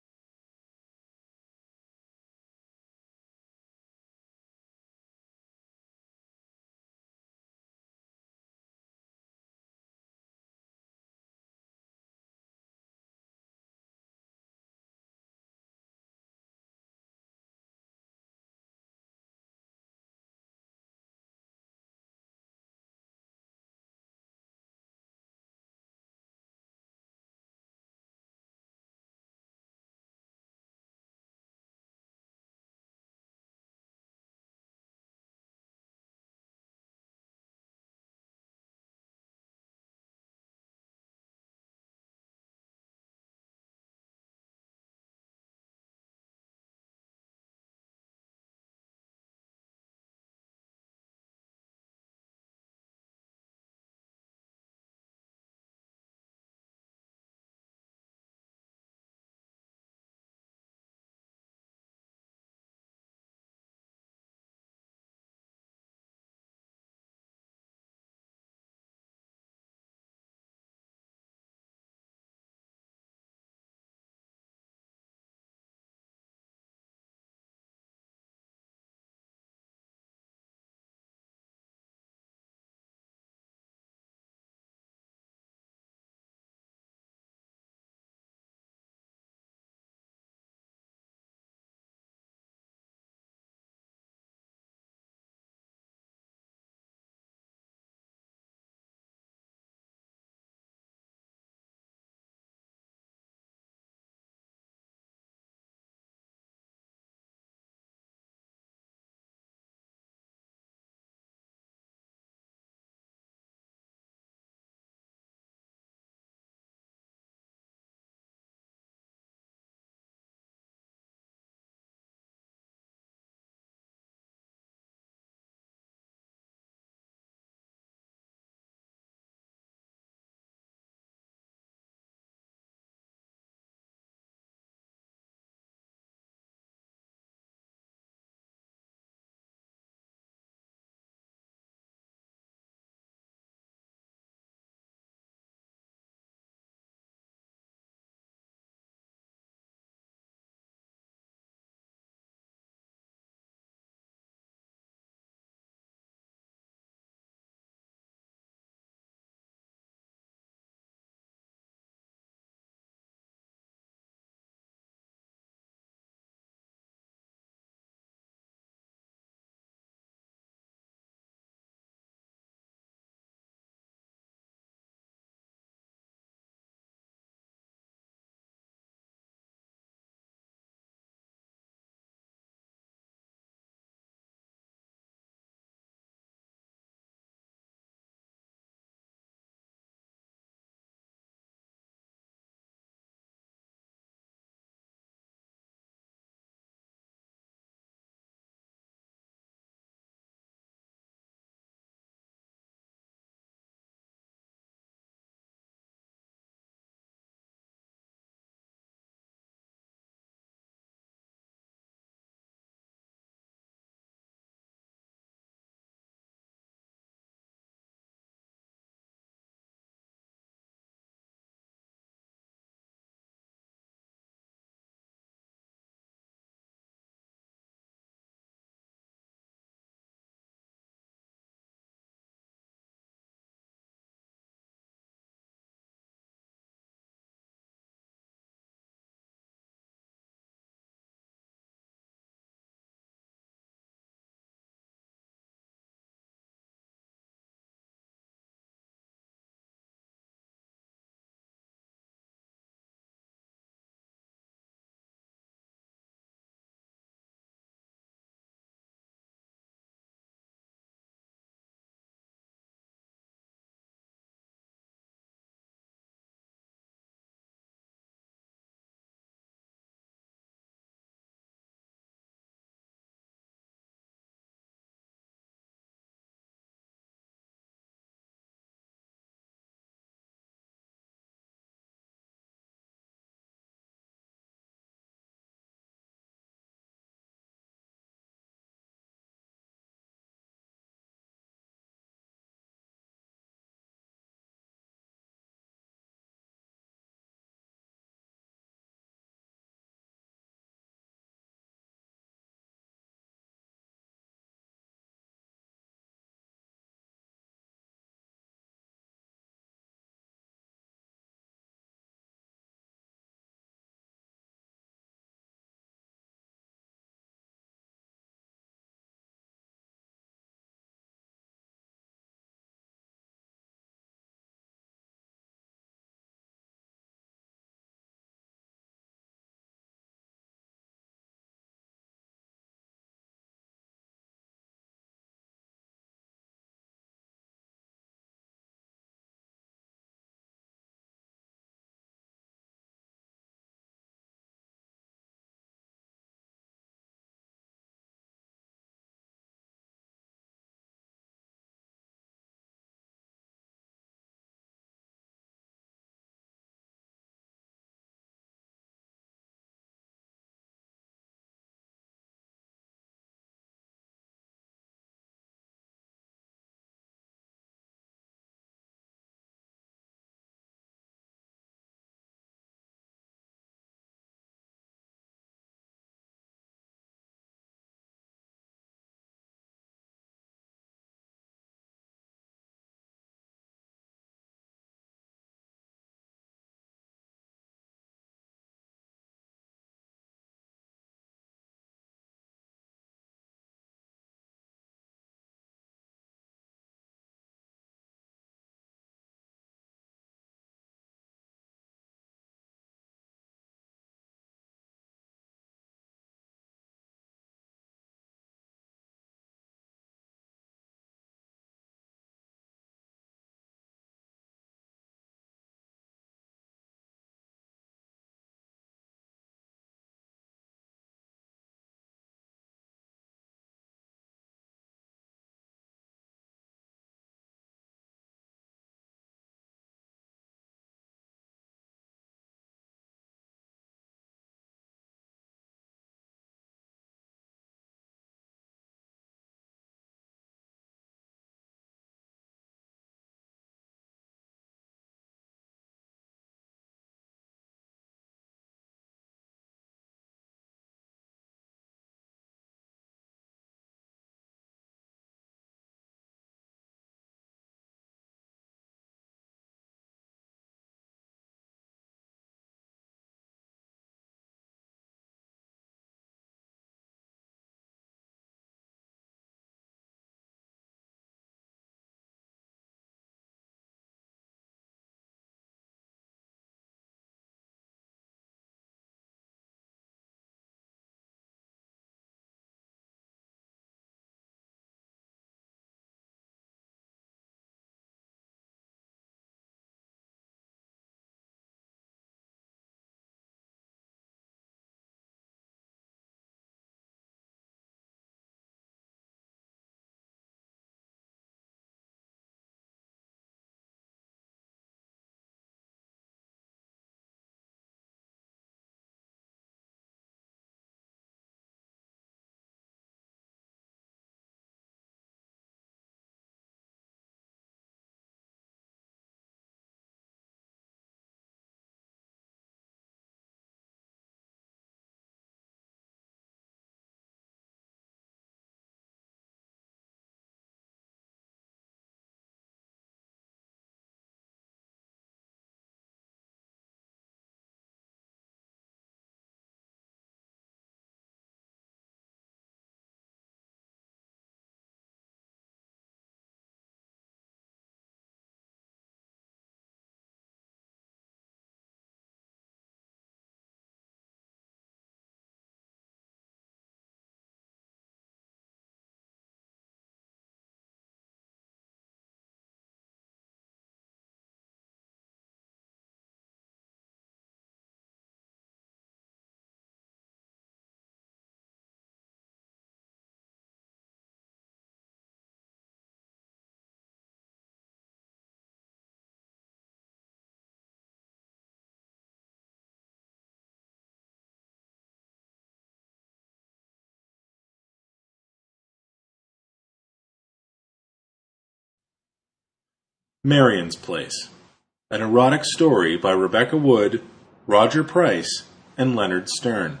Marion's Place, an erotic story by Rebecca Wood, Roger Price, and Leonard Stern.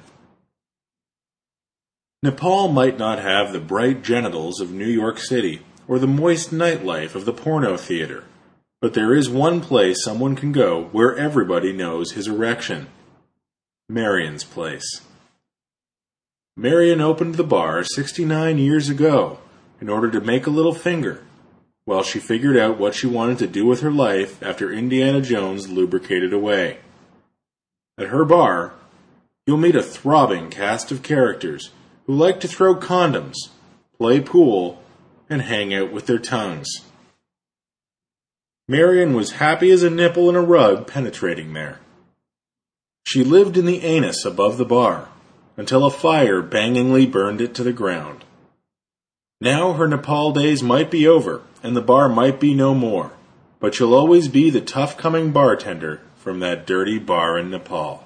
Nepal might not have the bright genitals of New York City or the moist nightlife of the porno theater, but there is one place someone can go where everybody knows his erection. Marion's Place. Marion opened the bar sixty-nine years ago in order to make a little finger, while she figured out what she wanted to do with her life after Indiana Jones lubricated away. At her bar, you'll meet a throbbing cast of characters who like to throw condoms, play pool, and hang out with their tongues. Marion was happy as a nipple in a rug penetrating there. She lived in the anus above the bar, until a fire bangingly burned it to the ground. Now her Nepal days might be over, and the bar might be no more, but she'll always be the tough-coming bartender from that dirty bar in Nepal.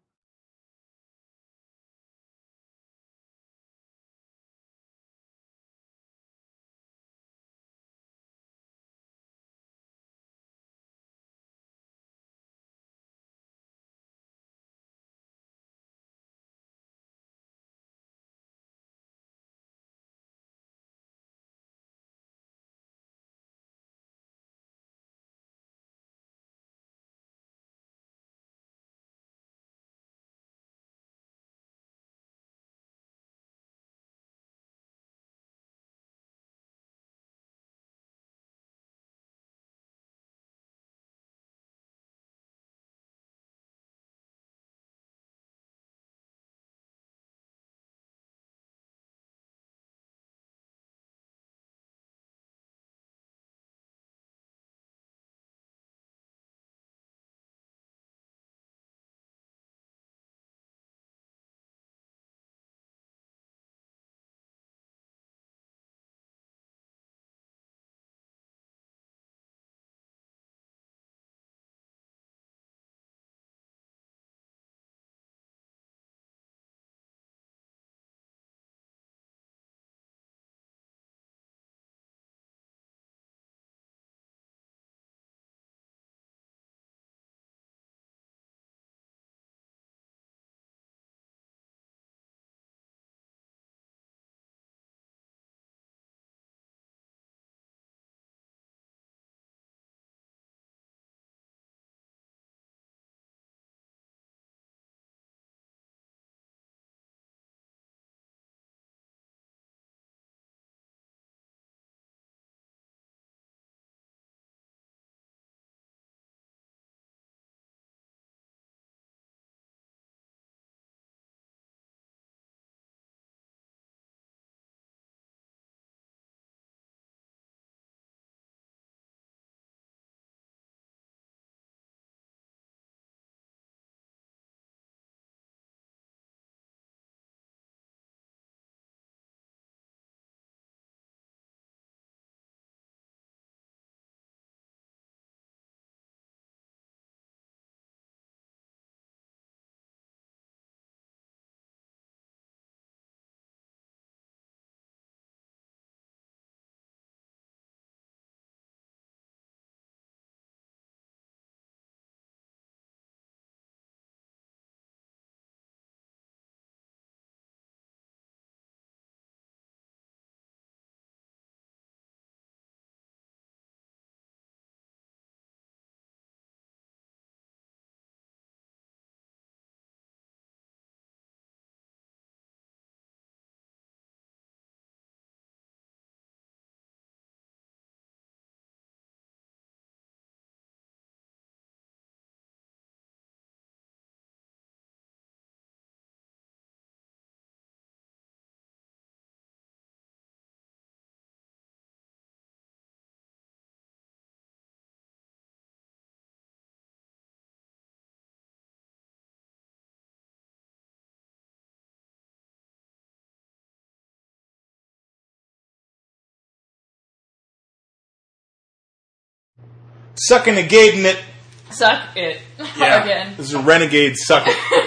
Sucking a gating it. Suck it. Yeah. Again. This is a renegade suck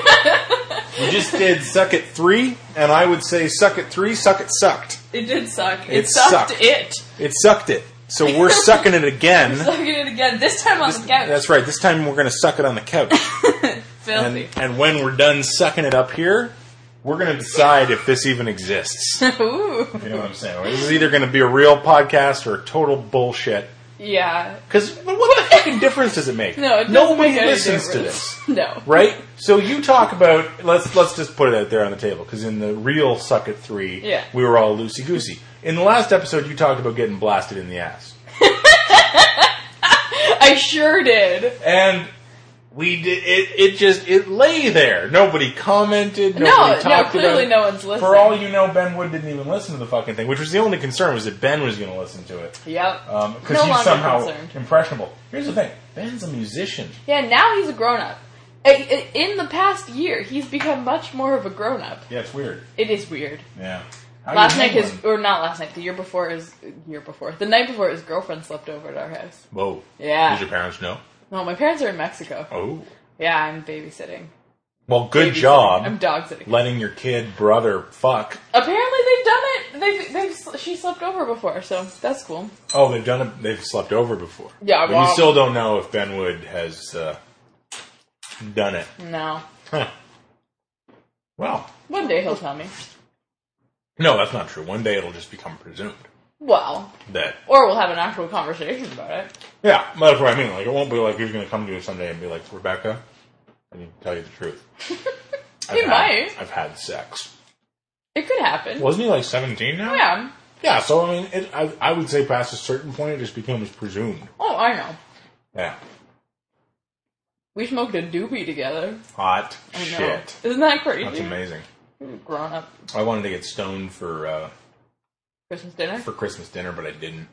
it. We just did suck it three, and I would say suck it three, suck it sucked. It did suck. It, It sucked sucked. it. It sucked it. So we're sucking it again. Sucking it again. This time on This- the couch. That's right. This time we're going to suck it on the couch. Filthy. and, and when we're done sucking it up here, we're going to decide if this even exists. Ooh. You know what I'm saying? This is either going to be a real podcast or total bullshit. Yeah. Because what the fucking difference does it make? No, it doesn't Nobody make any listens to difference. this. No. Right? So you talk about, let's let's just put it out there on the table, because in the real Suck It three, Yeah. we were all loosey-goosey. In the last episode, you talked about getting blasted in the ass. I sure did. And we did, it, it just, it lay there. Nobody commented, No, nobody no, talked clearly about it. no one's listening. For all you know, Ben Wood didn't even listen to the fucking thing, which was the only concern, was that Ben was going to listen to it. Yep. Because No he's longer somehow concerned. impressionable. Here's the thing. Ben's a musician. Yeah, now he's a grown-up. I- I- In the past year, he's become much more of a grown-up. Yeah, it's weird. It is weird. Yeah. How Last do you night, hang his one? or not last night, the year before, his year before, the night before, his girlfriend slept over at our house. Whoa. Yeah. Did your parents know? No, my parents are in Mexico. Oh. Yeah, I'm babysitting. Well, good Babysitting. job I'm dog sitting. letting your kid brother fuck. Apparently, they've done it. They've, they've she slept over before, so that's cool. Oh, they've done it. They've slept over before. Yeah, but well- you still don't know if Ben Wood has uh, done it. No, Huh. Well, one day he'll tell me. no, that's not true. One day it'll just become presumed Well, that. or we'll have an actual conversation about it. Yeah, that's what I mean. Like, it won't be like he's going to come to you someday and be like, Rebecca, I need to tell you the truth. He I've might. Had, I've had sex. It could happen. Wasn't he like seventeen now? Yeah. Yeah, so I mean, it, I, I would say past a certain point, it just becomes presumed. Oh, I know. Yeah. We smoked a doobie together. Hot I know. shit. Isn't that crazy? That's amazing. Grown up I wanted to get stoned for uh, Christmas dinner. for Christmas dinner, but I didn't.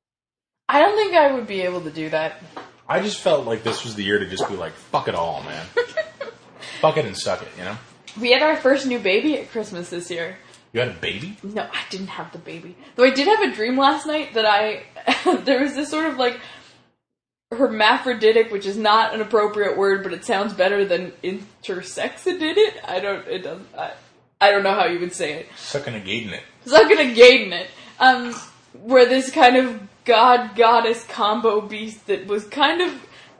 I don't think I would be able to do that. I just felt like this was the year to just be like, fuck it all, man. Fuck it and suck it, you know? We had our first new baby at Christmas this year. You had a baby? No, I didn't have the baby. Though I did have a dream last night that I... there was this sort of like hermaphroditic, which is not an appropriate word, but it sounds better than intersexiditic. I don't... It doesn't... I, I don't know how you would say it. Sucking a gate in it. Sucking a gain it. Um, where this kind of god-goddess combo beast that was kind of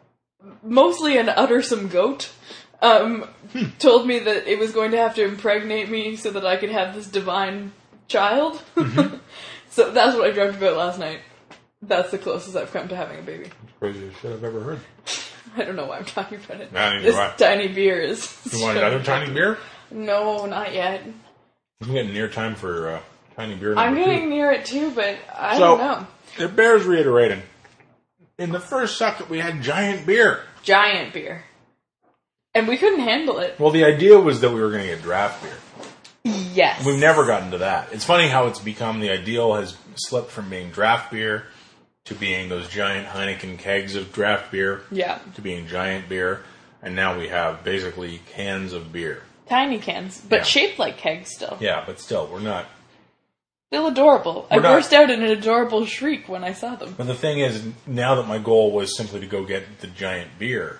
mostly an uttersome goat, um, Hmm. told me that it was going to have to impregnate me so that I could have this divine child. Mm-hmm. So that's what I dreamt about last night. That's the closest I've come to having a baby. Craziest shit I've ever heard. I don't know why I'm talking about it. Nah, neither This do I. tiny beer is... You want another tiny beer? No, not yet. I'm getting near time for uh, tiny beer I'm number getting near it too, but I So- don't know. two. It bears reiterating. In the first suck, we had giant beer. Giant beer. And we couldn't handle it. Well, the idea was that we were going to get draft beer. Yes. We've never gotten to that. It's funny how it's become the ideal has slipped from being draft beer to being those giant Heineken kegs of draft beer Yeah. to being giant beer, and now we have basically cans of beer. Tiny cans, but Yeah. shaped like kegs still. Yeah, but still, we're not. Still adorable. I We're not- burst out in an adorable shriek when I saw them. But the thing is, now that my goal was simply to go get the giant beer,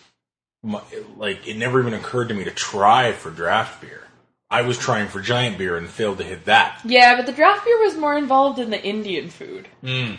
my, like, it never even occurred to me to try for draft beer. I was trying for giant beer and failed to hit that. Yeah, but the draft beer was more involved in the Indian food. Mm.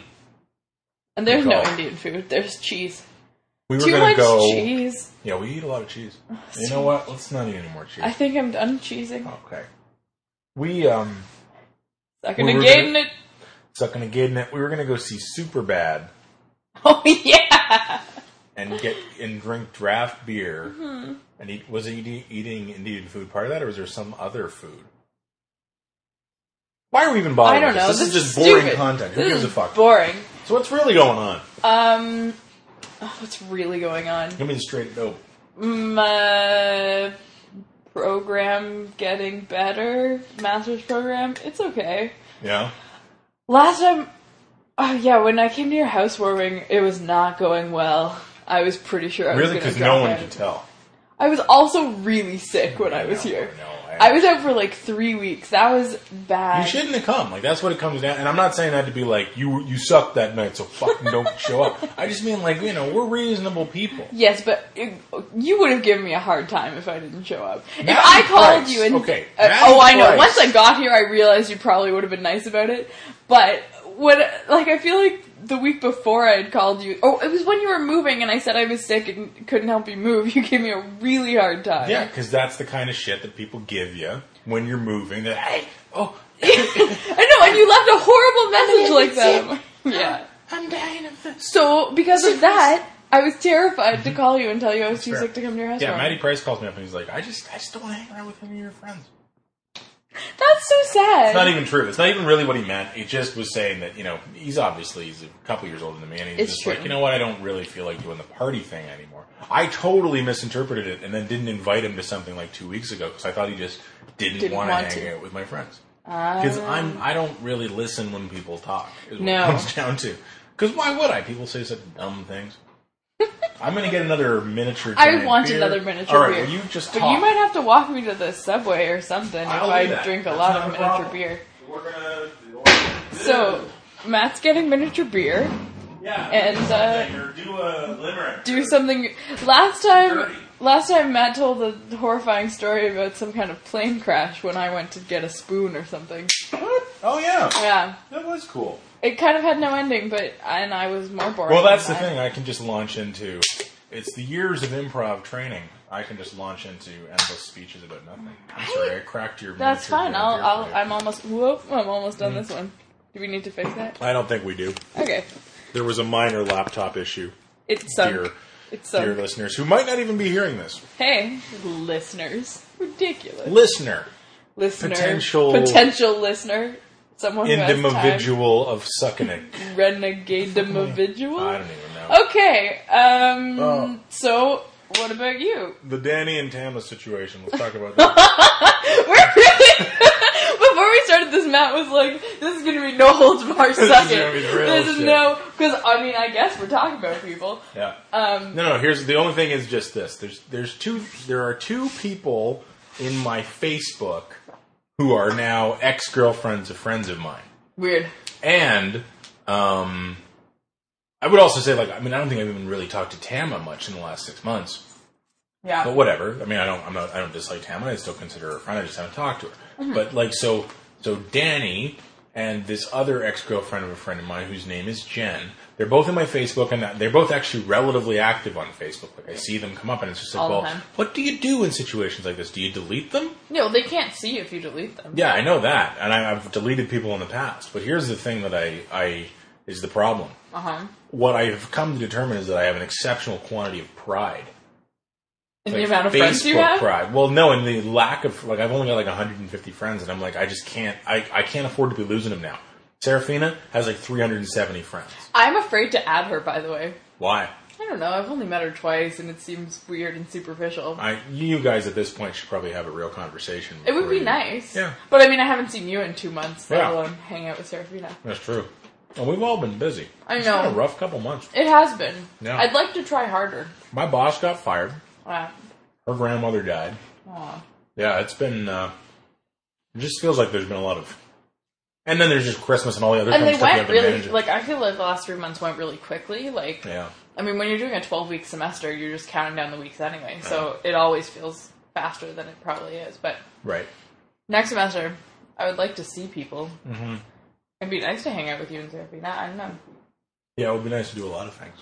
And there's Good no call. Indian food. There's cheese. We were Too going much to go. cheese. Yeah, we eat a lot of cheese. You know what? Let's not eat any more cheese. I think I'm done cheesing. Okay. We, um, Sucking we and were gating gonna- it. sucking a gate in it. We were going to go see Superbad Oh, yeah. and get and drink draft beer. Mm-hmm. And eat. Was it eating, eating Indian food part of that, or was there some other food? Why are we even bothering? I don't with know. This, This this is just is boring stupid. content. Who This gives a is fuck? boring. So what's really going on? Um, oh, what's really going on? Give me the straight dope. My program getting better. Master's program. It's okay. Yeah. Last time, oh yeah, when I came to your housewarming, it was not going well. I was pretty sure I was Really? going to Because drop no one out. can tell. I was also really sick when I was No, here. no, I was out for like three weeks. That was bad. You shouldn't have come. Like, that's what it comes down. And I'm not saying that to be like, you you sucked that night, so fucking don't show up. I just mean, like, you know, we're reasonable people. Yes, but it, you would have given me a hard time if I didn't show up. if Matthew I called Price. you and Okay, uh, Matthew oh, I know. Price. Once I got here, I realized you probably would have been nice about it. But when, like, I feel like the week before I had called you, oh, it was when you were moving and I said I was sick and couldn't help you move. You gave me a really hard time. Yeah, because that's the kind of shit that people give you when you're moving. That, hey, oh. I know, and you left a horrible message like that. Yeah. I'm dying of this. So, because of that, I was terrified to call you and tell you I was too Fair. sick to come to your house. Yeah, tomorrow. Matty Price calls me up and he's like, I just, I just don't want to hang around with any of your friends. That's so sad. It's not even true. It's not even really what he meant. He just was saying that, you know, he's obviously, he's a couple years older than me, and he's It's just true. like, you know what, I don't really feel like doing the party thing anymore. I totally misinterpreted it and then didn't invite him to something like two weeks ago because I thought he just didn't, Didn't want to want hang to. out with my friends. Uh, Because I'm, I don't really listen when people talk, is what No. it comes down to. Because why would I? People say such dumb things. I'm going to get another miniature I giant want beer. another miniature All right, beer. well, you just but talk. you might have to walk me to the Subway or something I'll if I do that. drink a That's lot not of a miniature problem. beer. We're gonna, So, Matt's getting miniature beer. yeah, and, uh, or do a limerick. Do something. Last time, Dirty. last time Matt told the horrifying story about some kind of plane crash when I went to get a spoon or something. What? Oh yeah, Yeah, that was cool. it kind of had no ending, but and I was more bored. Well, that's the than that. thing. I can just launch into. It's the years of improv training. I can just launch into endless speeches about nothing. I'm sorry, I cracked your. That's miniature fine. beer I'll. for I'll you. I'm almost. Whoop! I'm almost done this one. Do we need to fix that? I don't think we do. Okay. There was a minor laptop issue. It's sunk. Dear, It's dear sunk. listeners who might not even be hearing this. Hey, listeners. Ridiculous. Listener, Listener. potential- Potential listener. Someone who has time. individual of sucking it. Renegade individual. I don't even know. Okay, um, Oh. so what about you? The Danny and Tama situation. Let's talk about that. We're really, before we started this, Matt was like, this is gonna be no holds barred This is sucking. gonna be the real This is shit. no, because, I mean, I guess we're talking about people. Yeah. Um, No, no. Here's the only thing is just this. There's there's two. There are two people in my Facebook who are now ex girlfriends of friends of mine, weird. and um, I would also say like I mean I don't think I've even really talked to Tama much in the last six months. Yeah. But whatever. I mean, I don't. I'm not. I don't dislike Tama. I still consider her a friend. I just haven't talked to her. Mm-hmm. But like, so, so Danny and this other ex girlfriend of a friend of mine, whose name is Jen. They're both in my Facebook, and they're both actually relatively active on Facebook. Like, I see them come up, and it's just like, All the well, time. what do you do in situations like this? Do you delete them? No, they can't see if you delete them. Yeah, I know that, and I, I've deleted people in the past. But here's the thing that I, I is the problem. Uh huh. What I have come to determine is that I have an exceptional quantity of pride. In Like the amount of friends you Facebook have? pride. Well, no, in the lack of like, I've only got like one hundred fifty friends, and I'm like, I just can't. I, I can't afford to be losing them now. Serafina has like three hundred seventy friends. I'm afraid to add her, by the way. Why? I don't know, I've only met her twice, and it seems weird and superficial. I you guys at this point should probably have a real conversation. It would before be you- nice. Yeah. But I mean, I haven't seen you in two months, let Yeah. alone hang out with Serafina. That's true. And we've all been busy. I It's know. been a rough couple months. It has been. Yeah. I'd like to try harder. My boss got fired. Wow. Her grandmother died. Aw. Yeah, it's been. Uh, it just feels like there's been a lot of. And then there's just Christmas and all the other And kind they of stuff you went have to really, manage. like, I feel like the last three months went really quickly. Like, yeah. I mean, when you're doing a twelve-week semester, you're just counting down the weeks anyway, so it always feels faster than it probably is. But Right. next semester, I would like to see people. Mm-hmm. It'd be nice to hang out with you and Serafina. I don't know. Yeah, it would be nice to do a lot of things.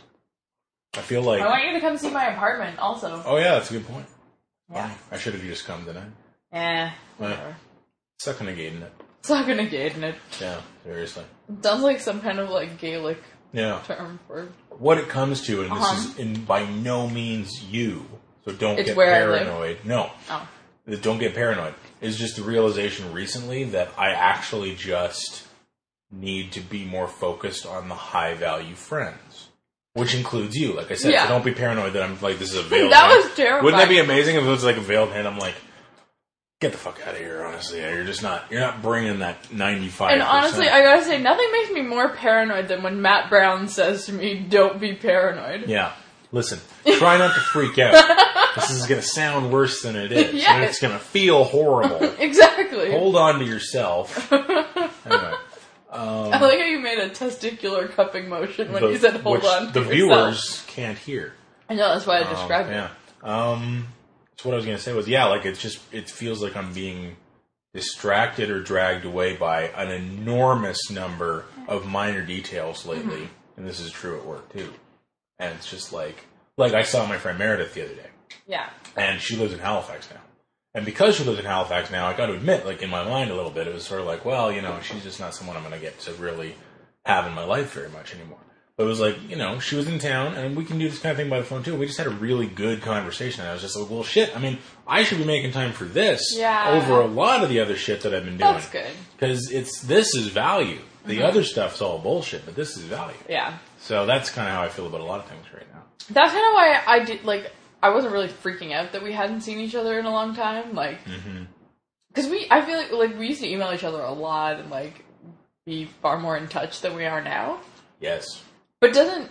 I feel like. I want you to come see my apartment also. Oh yeah, that's a good point. Yeah. I should have just come tonight. Eh, whatever. Sucking negating it. It's not gonna get in it. Yeah, seriously. It sounds like some kind of like Gaelic Yeah. term for. What it comes to, and Uh-huh. this is in by no means you, so don't It's get where I live. paranoid. No, Oh. don't get paranoid. It's just the realization recently that I actually just need to be more focused on the high value friends, which includes you. Like I said, Yeah. so don't be paranoid that I'm like this is a veiled. That hand. was terrifying. Wouldn't that be amazing if it was like a veiled hand? I'm like, get the fuck out of here. Honestly, you're just not. You're not bringing that ninety-five. And honestly, I gotta say, nothing makes me more paranoid than when Matt Brown says to me, "Don't be paranoid." Yeah. Listen, try not to freak out. This is going to sound worse than it is. Yeah. And it's going to feel horrible. Exactly. Hold on to yourself. Anyway. Um, I like how you made a testicular cupping motion when the- you said "hold which on." To the yourself. viewers can't hear. I know that's why I Um, described yeah. it. Um, so what I was going to say was, yeah, like it's just, it feels like I'm being distracted or dragged away by an enormous number of minor details lately, mm-hmm. and this is true at work too. And it's just like, like I saw my friend Meredith the other day. Yeah. And she lives in Halifax now. And because she lives in Halifax now, I got to admit, like in my mind a little bit, it was sort of like, well, you know, she's just not someone I'm going to get to really have in my life very much anymore. But it was like, you know, she was in town, and we can do this kind of thing by the phone too. We just had a really good conversation, and I was just like, well, shit, I mean, I should be making time for this yeah. over a lot of the other shit that I've been doing. That's good. Because it's, this is value. The mm-hmm. other stuff's all bullshit, but this is value. Yeah. So that's kind of how I feel about a lot of things right now. That's kind of why I did, like, I wasn't really freaking out that we hadn't seen each other in a long time, like, because mm-hmm. we, I feel like, like, we used to email each other a lot and, like, be far more in touch than we are now. Yes. But doesn't,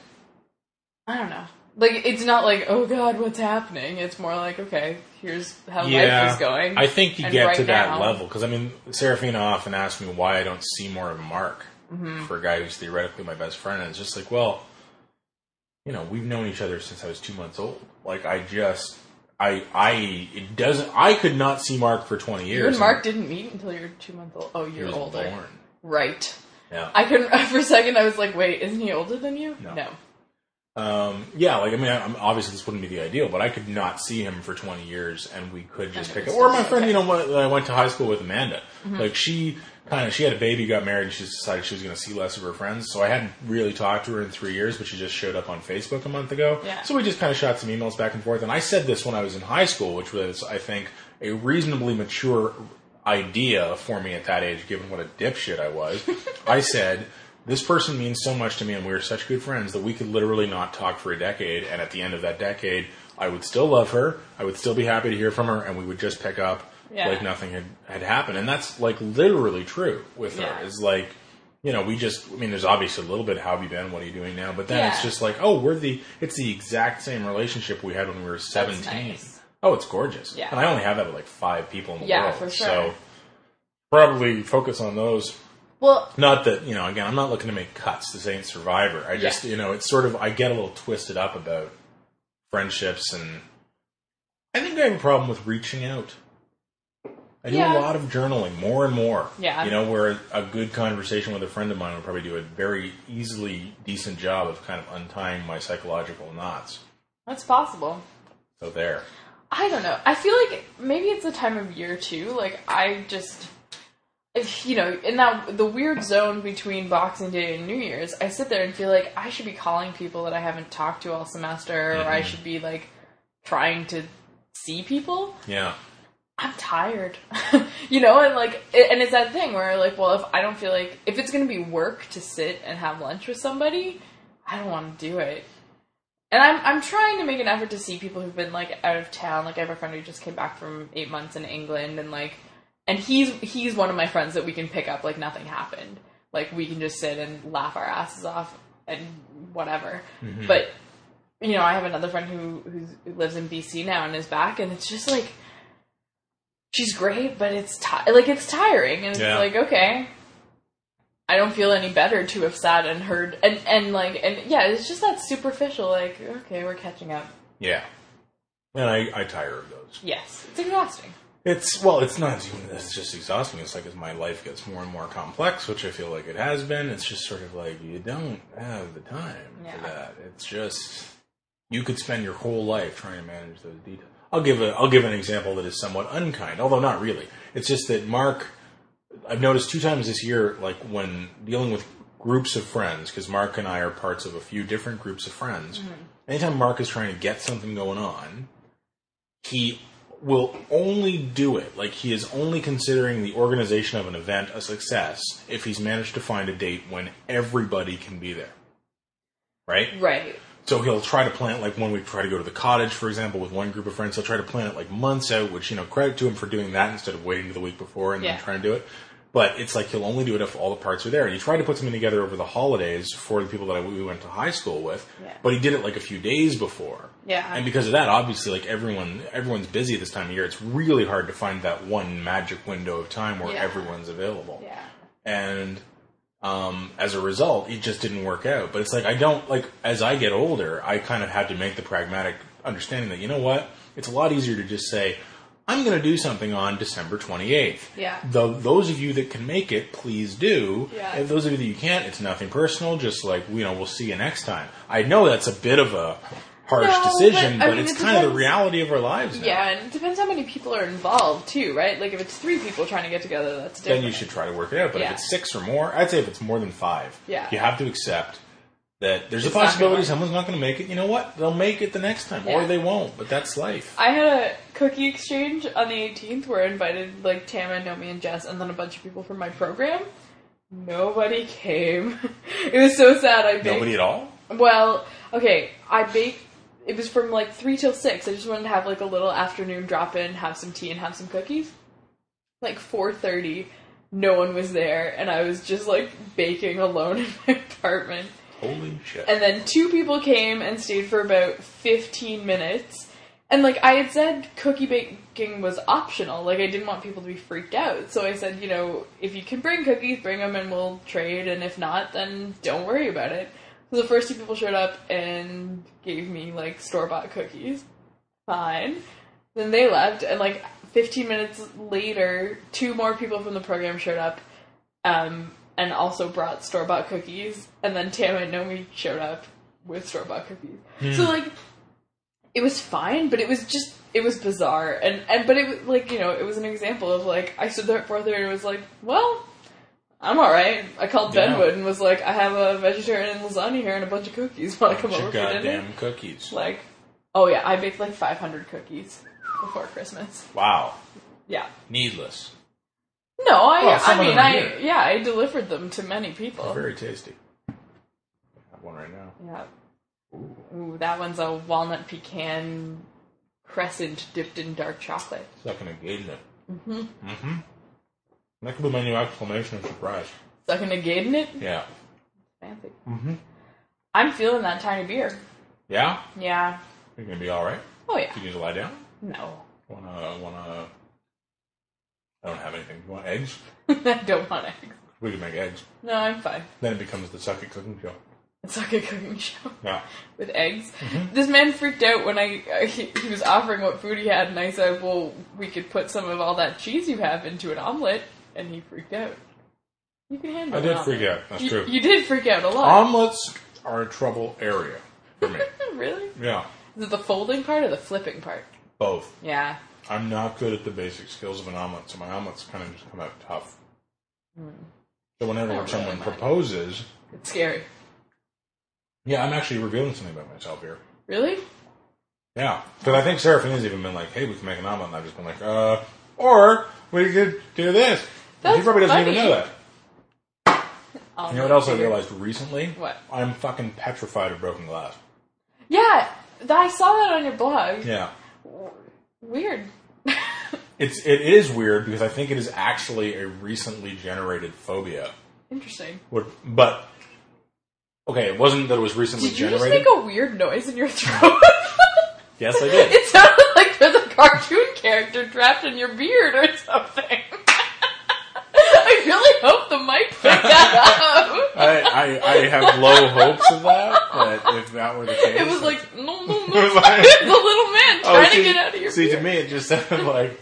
I don't know, like, it's not like, oh god, what's happening? It's more like, okay, here's how yeah, life is going. I think you and get right to that now, level, because, I mean, Serafina often asks me why I don't see more of Mark mm-hmm. for a guy who's theoretically my best friend, and it's just like, well, you know, we've known each other since I was two months old. Like, I just, I, I, it doesn't, I could not see Mark for twenty years. You and Mark didn't meet until you were two months old. Oh, you're he was older. Born. Right. Yeah. I couldn't, for a second I was like, wait, isn't he older than you? No. No. Um, yeah, like, I mean, I'm, obviously this wouldn't be the ideal, but I could not see him for twenty years, and we could just pick up. Or my friend, okay. you know, what, I went to high school with, Amanda. Mm-hmm. Like, she kind of, she had a baby, got married, and she decided she was going to see less of her friends, so I hadn't really talked to her in three years, but she just showed up on Facebook a month ago. Yeah. So we just kind of shot some emails back and forth, and I said this when I was in high school, which was, I think, a reasonably mature idea for me at that age, given what a dipshit I was. I said, this person means so much to me, and we are such good friends that we could literally not talk for a decade, and at the end of that decade, I would still love her, I would still be happy to hear from her, and we would just pick up yeah. like nothing had, had happened. And that's, like, literally true with yeah. her. It's like, you know, we just, I mean, there's obviously a little bit, how have you been, what are you doing now? But then yeah. it's just like, oh, we're the, it's the exact same relationship we had when we were seventeen. Nice. Oh, it's gorgeous. Yeah. And I only have that with, like, five people in the yeah, world. For sure. So, probably focus on those. Well, not that, you know, again, I'm not looking to make cuts. This ain't Survivor. I just, yeah. you know, it's sort of, I get a little twisted up about friendships, and I think I have a problem with reaching out. I do yeah. a lot of journaling, more and more. Yeah. You know, where a good conversation with a friend of mine would probably do a very easily decent job of kind of untying my psychological knots. That's possible. So there. I don't know. I feel like maybe it's the time of year too. Like, I just, if, you know, in that the weird zone between Boxing Day and New Year's, I sit there and feel like I should be calling people that I haven't talked to all semester, mm-hmm. or I should be like trying to see people. Yeah. I'm tired, you know, and like, it, and it's that thing where like, well, if I don't feel like, if it's going to be work to sit and have lunch with somebody, I don't want to do it. And I'm I'm trying to make an effort to see people who've been like out of town. Like, I have a friend who just came back from eight months in England, and like, and he's he's one of my friends that we can pick up like nothing happened. Like, we can just sit and laugh our asses off and whatever. Mm-hmm. But you know, I have another friend who who's, who lives in B C now and is back, and it's just like, she's great, but it's ti- like it's tiring, and it's yeah. like, okay, I don't feel any better to have sat and heard, and, and like, and yeah, it's just that superficial, like, okay, we're catching up. Yeah. And I, I tire of those. Yes. It's exhausting. It's, well, it's not even, it's just exhausting. It's like as my life gets more and more complex, which I feel like it has been, it's just sort of like, you don't have the time yeah. for that. It's just, you could spend your whole life trying to manage those details. I'll give a, I'll give an example that is somewhat unkind, although not really. It's just that Mark, I've noticed two times this year, like when dealing with groups of friends, because Mark and I are parts of a few different groups of friends, mm-hmm. anytime Mark is trying to get something going on, he will only do it, like he is only considering the organization of an event a success if he's managed to find a date when everybody can be there. Right? Right. So he'll try to plan it, like when we try to go to the cottage, for example, with one group of friends, he'll try to plan it like months out, which, you know, credit to him for doing that instead of waiting to the week before and yeah. then trying to do it. But it's like he'll only do it if all the parts are there. And he tried to put something together over the holidays for the people that I, we went to high school with, yeah. but he did it like a few days before. Yeah. And because of that, obviously, like everyone, everyone's busy this time of year. It's really hard to find that one magic window of time where yeah. everyone's available. Yeah. And Um, as a result, it just didn't work out. But it's like, I don't, like, as I get older, I kind of had to make the pragmatic understanding that, you know what, it's a lot easier to just say, I'm going to do something on December twenty-eighth. Yeah. The, those of you that can make it, please do. Yeah. If those of you that you can't, it's nothing personal. Just like, you know, we'll see you next time. I know that's a bit of a harsh No, decision, but, but, I mean, it's it kind of the depends. reality of our lives now. Yeah, and it depends how many people are involved, too, right? Like, if it's three people trying to get together, that's different. Then you should try to work it out. But Yeah. if it's six or more, I'd say if it's more than five, Yeah. you have to accept that there's It's a not possibility gonna work. someone's not going to make it. You know what? They'll make it the next time, or Yeah. they won't. But that's life. I had a cookie exchange on the eighteenth where I invited, like, Tama, Nomi, and Jess, and then a bunch of people from my program. Nobody came. It was so sad. I baked. Nobody at all? Well, okay, I baked. It was from like three till six. I just wanted to have like a little afternoon drop in, have some tea, and have some cookies. Like four thirty, no one was there, and I was just like baking alone in my apartment. Holy shit. And then two people came and stayed for about fifteen minutes. And like I had said, cookie baking was optional. Like I didn't want people to be freaked out. So I said, you know, if you can bring cookies, bring them and we'll trade. And if not, then don't worry about it. So the first two people showed up and gave me, like, store-bought cookies. Fine. Then they left, and, like, fifteen minutes later, two more people from the program showed up, um, and also brought store-bought cookies, and then Tama and Nomi showed up with store-bought cookies. Hmm. So, like, it was fine, but it was just, it was bizarre. And, and but it was, like, you know, it was an example of, like, I stood there at four thirty and was like, well... I'm alright. I called Yeah. Benwood and was like, I have a vegetarian lasagna here and a bunch of cookies. Want to come Bunch over of for dinner? goddamn cookies. Like, oh yeah, I baked like five hundred cookies before Christmas. Wow. Yeah. Needless. No, I, Well, some I of mean, them are I, good. yeah, I delivered them to many people. Very tasty. I have one right now. Yeah. Ooh, that one's a walnut pecan crescent dipped in dark chocolate. Sucking and gauging it. Mm-hmm. Mm-hmm. That could be my new exclamation of surprise. Sucking a gate in it? Yeah. Fancy. Mm-hmm. I'm feeling that tiny beer. Yeah? Yeah. You're gonna be alright? Oh yeah. You need to lie down? No. Wanna, wanna... I don't have anything. You want eggs? I don't want eggs. We can make eggs. No, I'm fine. Then it becomes the Suck It Cooking Show. It's like a cooking show. Yeah. With eggs. This man freaked out when I uh, he, he was offering what food he had, and I said, well, we could put some of all that cheese you have into an omelet, and he freaked out. You can handle I an did omelet. freak out. That's you, true. You did freak out a lot. Omelets are a trouble area for me. Really? Yeah. Is it the folding part or the flipping part? Both. Yeah. I'm not good at the basic skills of an omelet, so my omelets kind of just come out tough. So whenever I don't someone really mind. proposes... It's scary. Yeah, I'm actually revealing something about myself here. Really? Yeah. Because I think Seraphine's even been like, hey, we can make an omelet, and I've just been like, uh... Or, we could do this. That's he probably doesn't funny. even know that. I'll You know what else I figure- realized recently? What? I'm fucking petrified of broken glass. Yeah, th- I saw that on your blog. Yeah. Weird. It's, it is weird because I think it is actually a recently generated phobia. Interesting. What- But, okay, it wasn't that it was recently Did you generated. just make a weird noise in your throat? Yes, I did. It sounded like there's a cartoon character trapped in your beard or something. I really hope the mic picked that up. I, I, I have low hopes of that, but if that were the case... It was like, no, no, no. It was like- the little man Oh, trying see, to get out of your see, beard. to me, it just sounded like...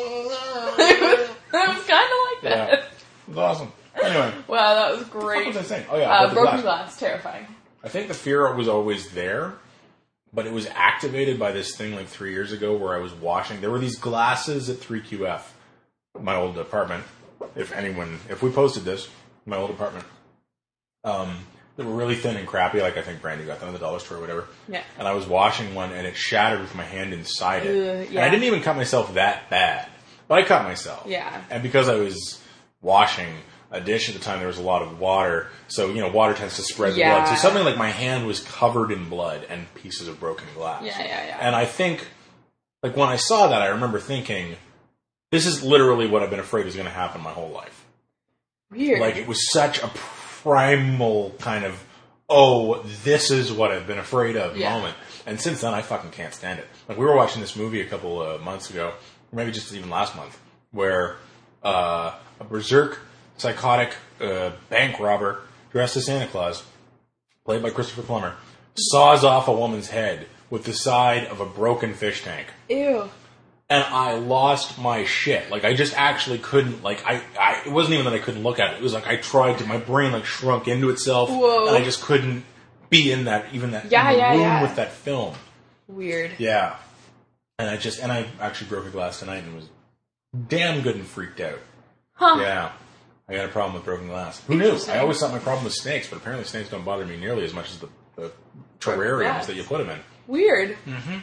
it was, it was kind of like that. Yeah. It was awesome. Anyway, Wow, that was what great. was I saying? Oh, yeah, Uh, broken broken glass. glass, terrifying. I think the fear was always there, but it was activated by this thing like three years ago where I was washing. There were these glasses at three Q F, my old apartment. If anyone, if we posted this, my old apartment, um, they were really thin and crappy. Like I think Brandy got them at the dollar store or whatever. Yeah. And I was washing one, and it shattered with my hand inside it. Ugh, And yeah. I didn't even cut myself that bad, but I cut myself. Yeah. And because I was washing a dish at the time, there was a lot of water, so you know water tends to spread the Yeah. blood. So something like my hand was covered in blood and pieces of broken glass. Yeah, yeah, yeah. And I think, like when I saw that, I remember thinking, this is literally what I've been afraid is going to happen my whole life. Weird. Like it was such a primal kind of, oh, this is what I've been afraid of Yeah. moment. And since then, I fucking can't stand it. Like we were watching this movie a couple of months ago, or maybe just even last month, where uh, a berserk, psychotic uh, bank robber dressed as Santa Claus, played by Christopher Plummer, saws off a woman's head with the side of a broken fish tank. Ew. And I lost my shit. Like, I just actually couldn't, like, I, I, it wasn't even that I couldn't look at it. It was like I tried to, my brain, like, shrunk into itself. Whoa. And I just couldn't be in that, even that, Yeah, in the yeah, room yeah. with that film. Weird. Yeah. And I just, and I actually broke a glass tonight and was damn good and freaked out. Huh. Yeah. I got a problem with broken glass. Who knew? I always thought my problem was snakes, but apparently snakes don't bother me nearly as much as the, the terrariums Yes. that you put them in. Weird. Mm-hmm.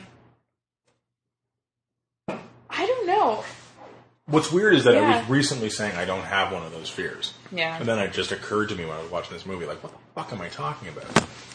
I don't know. What's weird is that I Yeah. was recently saying I don't have one of those fears. Yeah. And then it just occurred to me when I was watching this movie, like, what the fuck am I talking about?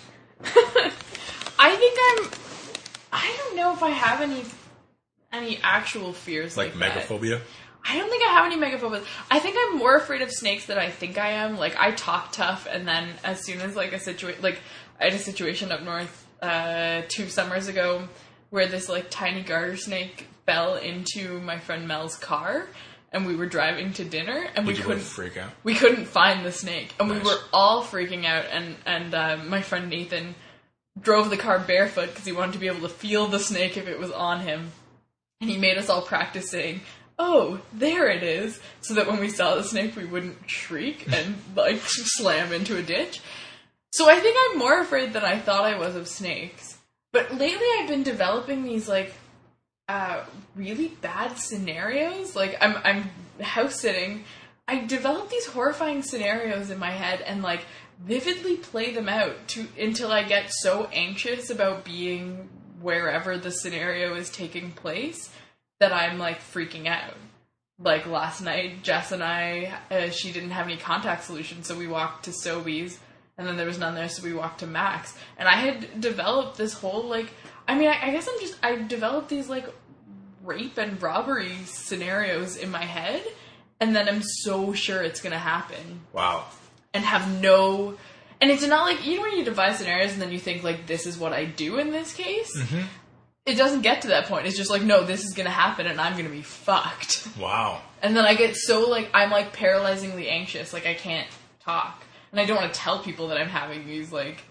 I think I'm. I don't know if I have any any actual fears Like, like, that. megaphobia? I don't think I have any megaphobias. I think I'm more afraid of snakes than I think I am. Like, I talk tough, and then as soon as like a situation, like I had a situation up north uh, two summers ago where this like tiny garter snake fell into my friend Mel's car, and we were driving to dinner, and Did we you couldn't both freak out? we couldn't find the snake, and Nice. we were all freaking out. And and uh, my friend Nathan drove the car barefoot because he wanted to be able to feel the snake if it was on him, and he made us all practice saying, "Oh, there it is," so that when we saw the snake, we wouldn't shriek and like slam into a ditch. So I think I'm more afraid than I thought I was of snakes. But lately, I've been developing these like uh, really bad scenarios. Like I'm I'm house sitting. I develop these horrifying scenarios in my head and like vividly play them out to until I get so anxious about being wherever the scenario is taking place that I'm like freaking out. Like last night, Jess and I, uh, she didn't have any contact solution, so we walked to Sobeys, and then there was none there, so we walked to Max. And I had developed this whole like, I mean, I, I guess I'm just, I developed these like rape and robbery scenarios in my head, and then I'm so sure it's gonna happen. Wow. And have no, and it's not like, you know when you devise scenarios and then you think like, this is what I do in this case? Mm-hmm. It doesn't get to that point. It's just like, no, this is gonna happen and I'm gonna be fucked. Wow. And then I get so like, I'm like paralyzingly anxious, like I can't talk. And I don't want to tell people that I'm having these like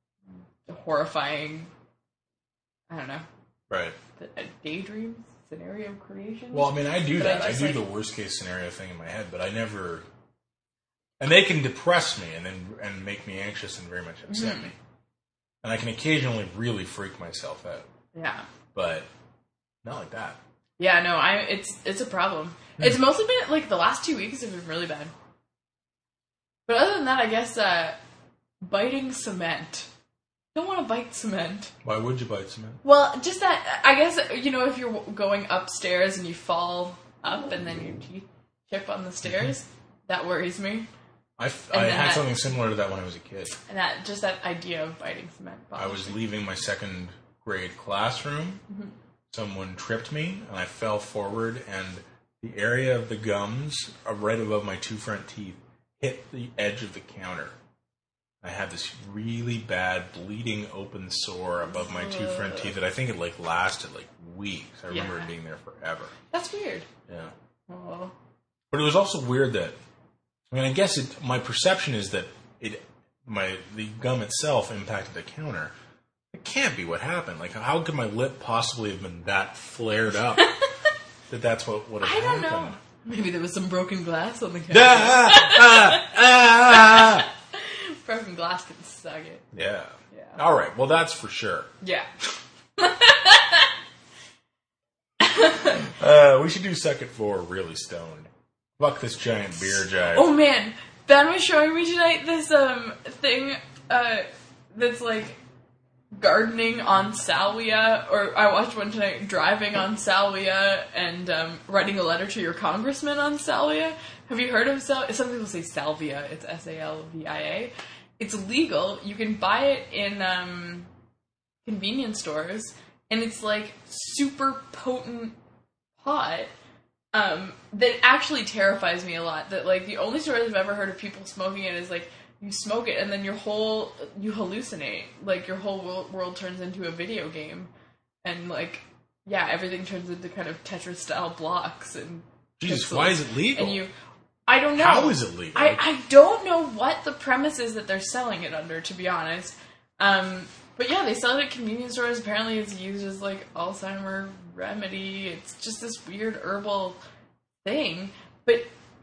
horrifying, I don't know, Right. daydreams, scenario creation. Well, I mean, I do But that. I I, just, do like- the worst case scenario thing in my head, but I never. And they can depress me and then and make me anxious and very much upset Mhm. me. And I can occasionally really freak myself out, Yeah. but not like that. Yeah, no, I it's it's a problem. It's mostly been like the last two weeks have been really bad. But other than that, I guess uh, biting cement. Don't want to bite cement. Why would you bite cement? Well, just that I guess you know if you're going upstairs and you fall up and then your teeth chip on the stairs, that worries me. I, f- And I then had that- something similar to that when I was a kid. And that just that idea of biting cement. I was leaving my second grade classroom. Mm-hmm. Someone tripped me, and I fell forward, and the area of the gums, uh, right above my two front teeth, hit the edge of the counter. I had this really bad bleeding open sore above my two front teeth that I think it like lasted like weeks. I remember Yeah. it being there forever. That's weird. Yeah. Oh. But it was also weird that, I mean, I guess it, my perception is that it, my the gum itself impacted the counter. It can't be what happened. Like, how could my lip possibly have been that flared up that that's what would have I don't happened? know. Maybe there was some broken glass on the counter. Ah, ah, ah, ah. Broken glass can suck it. Yeah. Yeah. All right. Well, that's for sure. Yeah. Uh, we should do second four really stoned. Fuck this giant beer jive. Oh man, Ben was showing me tonight this um thing uh that's like gardening on salvia, or I watched one tonight driving on salvia and um, writing a letter to your congressman on salvia. Have you heard of sal? Some people say salvia. It's S A L V I A. It's legal. You can buy it in um, convenience stores, and it's like super potent pot. Um, that actually terrifies me a lot. That like the only stories I've ever heard of people smoking it is like you smoke it and then your whole you hallucinate. Like your whole world, world turns into a video game, and like yeah, everything turns into kind of Tetris style blocks and Jesus, pixels. why is it legal? And you, I don't know. How is it legal? I, I don't know what the premise is that they're selling it under, to be honest. Um, but yeah, they sell it at convenience stores. Apparently, it's used as like Alzheimer remedy. It's just this weird herbal thing, but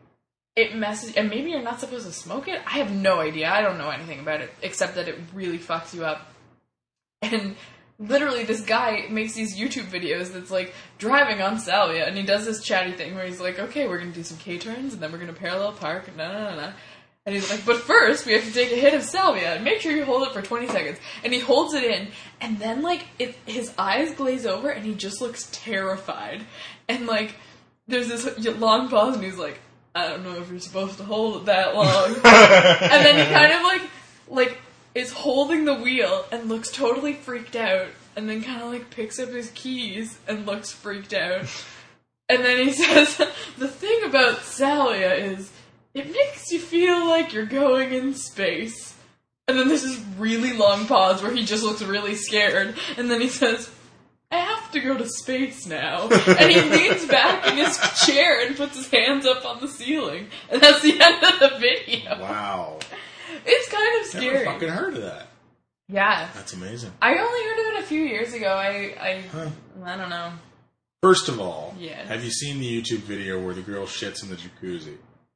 it messes. And maybe you're not supposed to smoke it. I have no idea. I don't know anything about it except that it really fucks you up. And literally, this guy makes these YouTube videos that's like driving on salvia, and he does this chatty thing where he's like, "Okay, we're gonna do some K turns, and then we're gonna parallel park, and na na na." And he's like, but first, we have to take a hit of salvia, and make sure you hold it for twenty seconds. And he holds it in, and then, like, it, his eyes glaze over, and he just looks terrified. And, like, there's this long pause, and he's like, I don't know if you're supposed to hold it that long. And then he kind of, like, like, is holding the wheel, and looks totally freaked out, and then kind of, like, picks up his keys, and looks freaked out. And then he says, the thing about salvia is, it makes you feel like you're going in space. And then there's this really long pause where he just looks really scared. And then he says, I have to go to space now. And he leans back in his chair and puts his hands up on the ceiling. And that's the end of the video. Wow. It's kind of scary. Never fucking heard of that. Yeah. That's amazing. I only heard of it a few years ago. I, I, Huh. I don't know. First of all, Yes. have you seen the YouTube video where the girl shits in the jacuzzi?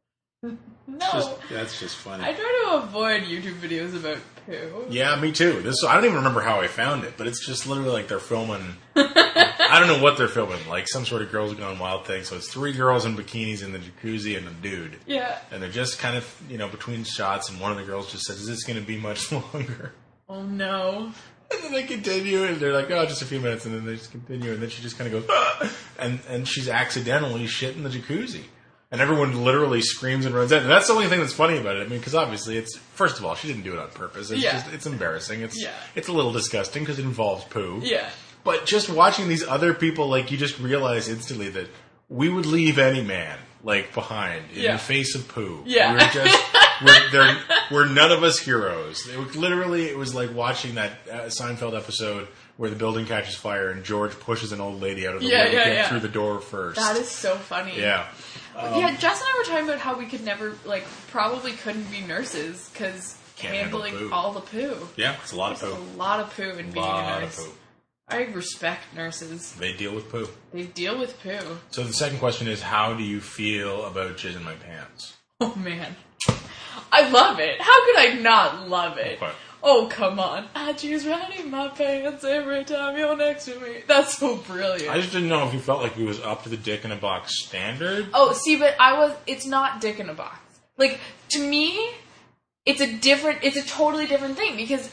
No. Just, that's just funny. I try to avoid YouTube videos about poo. Yeah, me too. This I don't even remember how I found it, but it's just literally like they're filming. I don't know what they're filming, like some sort of Girls Gone Wild thing. So it's three girls in bikinis in the jacuzzi and a dude, Yeah. and they're just kind of you know between shots, and one of the girls just says, "Is this going to be much longer?" Oh no. And then they continue, and they're like, "Oh, just a few minutes," and then they just continue, and then she just kind of goes, ah! and and she's accidentally shit in the jacuzzi. And everyone literally screams and runs out. And that's the only thing that's funny about it. I mean, because obviously it's, first of all, she didn't do it on purpose. It's Yeah. just, it's embarrassing. It's, Yeah. it's a little disgusting because it involves poo. Yeah. But just watching these other people, like, you just realize instantly that we would leave any man, like, behind in Yeah. the face of poo. Yeah. We're just, we're, they're, we're none of us heroes. It was, literally, it was like watching that uh, Seinfeld episode where the building catches fire and George pushes an old lady out of the Yeah, way to yeah, get yeah. through the door first. That is so funny. Yeah. Um, yeah, Jess and I were talking about how we could never, like, probably couldn't be nurses because Can't handle handling poo. all the poo. Yeah, it's a lot of There's poo. a lot of poo in A being lot a of nurse. poo. I respect nurses. They deal with poo. They deal with poo. So the second question is, how do you feel about jizz in my pants? Oh, man. I love it. How could I not love it? Okay. Oh, come on. I choose right in my pants every time you're next to me. That's so brilliant. I just didn't know if you felt like it was up to the dick in a box standard. Oh, see, but I was, it's not Dick in a Box. Like, to me, it's a different, it's a totally different thing because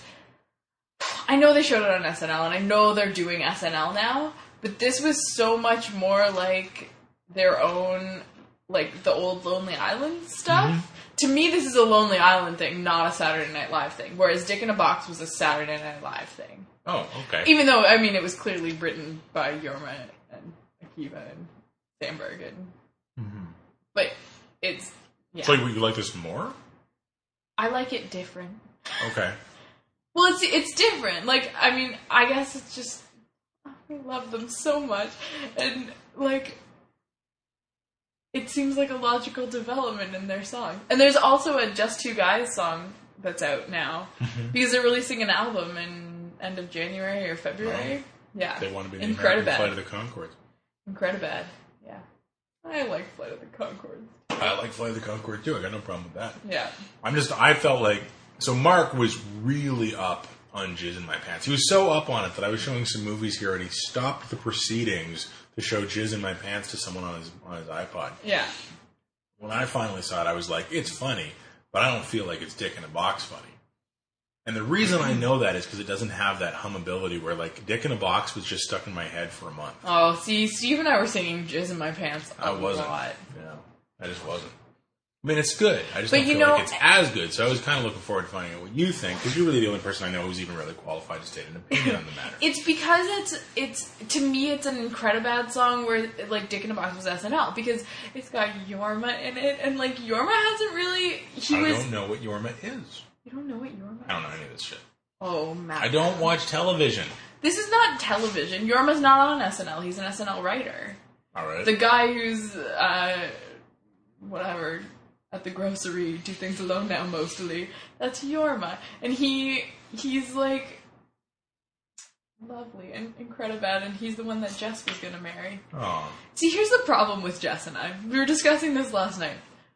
I know they showed it on S N L and I know they're doing S N L now, but this was so much more like their own, like the old Lonely Island stuff. Mm-hmm. To me, this is a Lonely Island thing, not a Saturday Night Live thing, whereas Dick in a Box was a Saturday Night Live thing. Oh, okay. Even though, I mean, it was clearly written by Yorma and Akiva and Sandberg, and Mm-hmm. but it's yeah. So you like this more? I like it different. Okay. Well, it's it's different. Like, I mean, I guess it's just I love them so much, and like it seems like a logical development in their song. And there's also a Just Two Guys song that's out now because they're releasing an album in end of January or February. Wow. Yeah, They want to be the American Incredibad. Flight of the Conchords. Incredibad. Yeah, I like Flight of the Conchords. I like Flight of the Conchords too. I got no problem with that. Yeah. I'm just, I felt like, so Mark was really up on Jizz in My Pants. He was so up on it that I was showing some movies here and he stopped the proceedings to show Jizz in My Pants to someone on his on his iPod. Yeah. When I finally saw it, I was like, it's funny, but I don't feel like it's Dick in a Box funny. And the reason I know that is because it doesn't have that hummability where, like, Dick in a Box was just stuck in my head for a month. Oh, see, Steve and I were singing Jizz in My Pants a I wasn't. lot. Yeah, I just wasn't. I mean, it's good. I just But don't you feel know- like it's as good. So I was kind of looking forward to finding out what you think, because you're really the only person I know who's even really qualified to state an opinion on the matter. It's because it's it's to me it's an Incredibad song where like Dick in a Box was S N L because it's got Yorma in it and like Yorma hasn't really he I was don't know what Yorma is. you don't know what Yorma I don't know any of this shit. Oh Matt. I don't watch television. This is not television. Yorma's not on S N L. He's an S N L writer. All right. The guy who's uh whatever at the grocery, do things alone now mostly. That's Yorma. And he he's like lovely and Incredibad, and he's the one that Jess was going to marry. Oh. See, here's the problem with Jess and I. We were discussing this last night.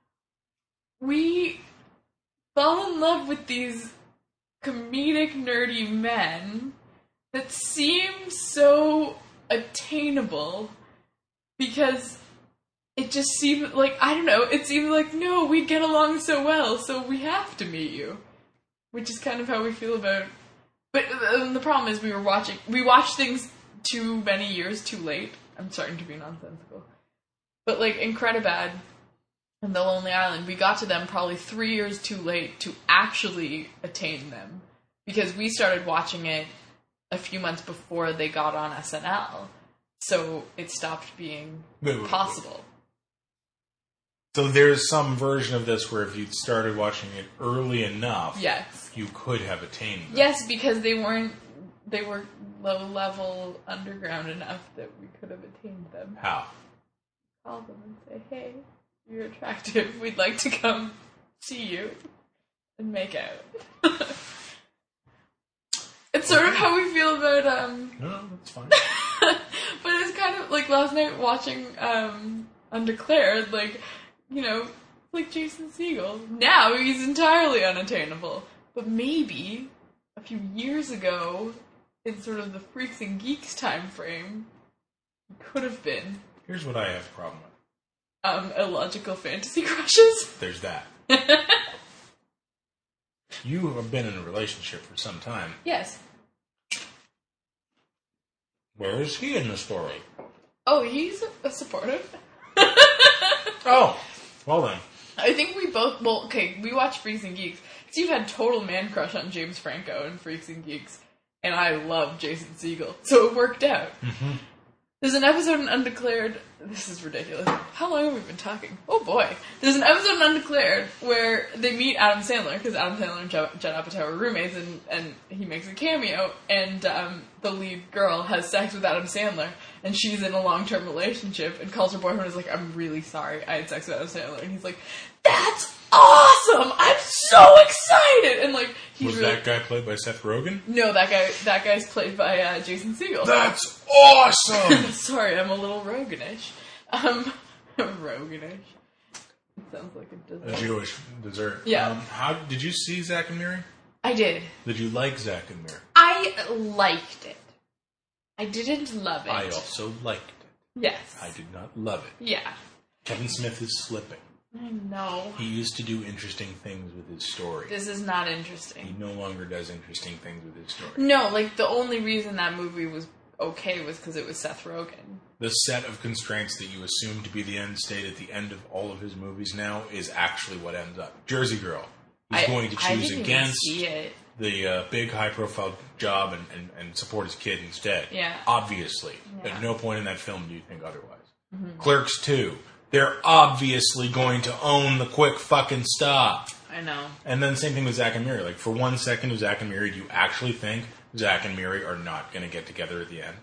We fall in love with these comedic, nerdy men that seem so attainable because it just seemed like, I don't know, it seemed like, no, we get along so well, so we have to meet you. Which is kind of how we feel about... But um, the problem is we were watching... We watched things too many years too late. I'm starting to be nonsensical. But, like, Incredibad and The Lonely Island, we got to them probably three years too late to actually attain them. Because we started watching it a few months before they got on S N L. So it stopped being wait, wait, possible. Wait. So there's some version of this where if you started watching it early enough, yes, you could have attained them. Yes, because they weren't, they were low-level underground enough that we could have attained them. How? Call them and say, hey, you're attractive, we'd like to come see you and make out. It's sort of how we feel about, um... No, no, that's fine. But it's kind of, like, last night watching, um, Undeclared, like... You know, like Jason Segel. Now he's entirely unattainable. But maybe a few years ago, in sort of the Freaks and Geeks time frame, he could have been. Here's what I have a problem with. Um, illogical fantasy crushes. There's that. You have been in a relationship for some time. Yes. Where is he in the story? Oh, he's a supportive. Oh, well then. I think we both, well, okay, we watched Freaks and Geeks. Steve had total man crush on James Franco in Freaks and Geeks, and I love Jason Segel, so it worked out. Mm-hmm. There's an episode in Undeclared, this is ridiculous. How long have we been talking? Oh boy. There's an episode in Undeclared where they meet Adam Sandler, because Adam Sandler and Judd Apatow are roommates, and, and he makes a cameo, and um, the lead girl has sex with Adam Sandler, and she's in a long-term relationship, and calls her boyfriend and is like, I'm really sorry I had sex with Adam Sandler, and he's like, that's awesome! I'm so excited! And like, he's Was really... that guy played by Seth Rogen? No, that guy that guy's played by uh, Jason Segel. That's awesome! Sorry, I'm a little Roganish. Um, Roganish. It sounds like a A dessert. Jewish dessert. Yeah. Um, how did you see Zack and Miri? I did. Did you like Zack and Miri? I liked it. I didn't love it. I also liked it. Yes. I did not love it. Yeah. Kevin Smith is slipping. I know. He used to do interesting things with his story. This is not He interesting. no longer does interesting things with his story. No, like, the only reason that movie was okay was because it was Seth Rogen. The set of constraints that you assume to be the end state at the end of all of his movies now is actually what ends up. Jersey Girl. He's I, going to I choose didn't against even see it. the uh, big high-profile job and, and, and support his kid instead. Yeah. Obviously. Yeah. At no point in that film do you think otherwise. Mm-hmm. Clerks two. They're obviously going to own the quick fucking stop. I know. And then same thing with Zack and Miri. Like, for one second of Zack and Miri, do you actually think Zack and Miri are not going to get together at the end?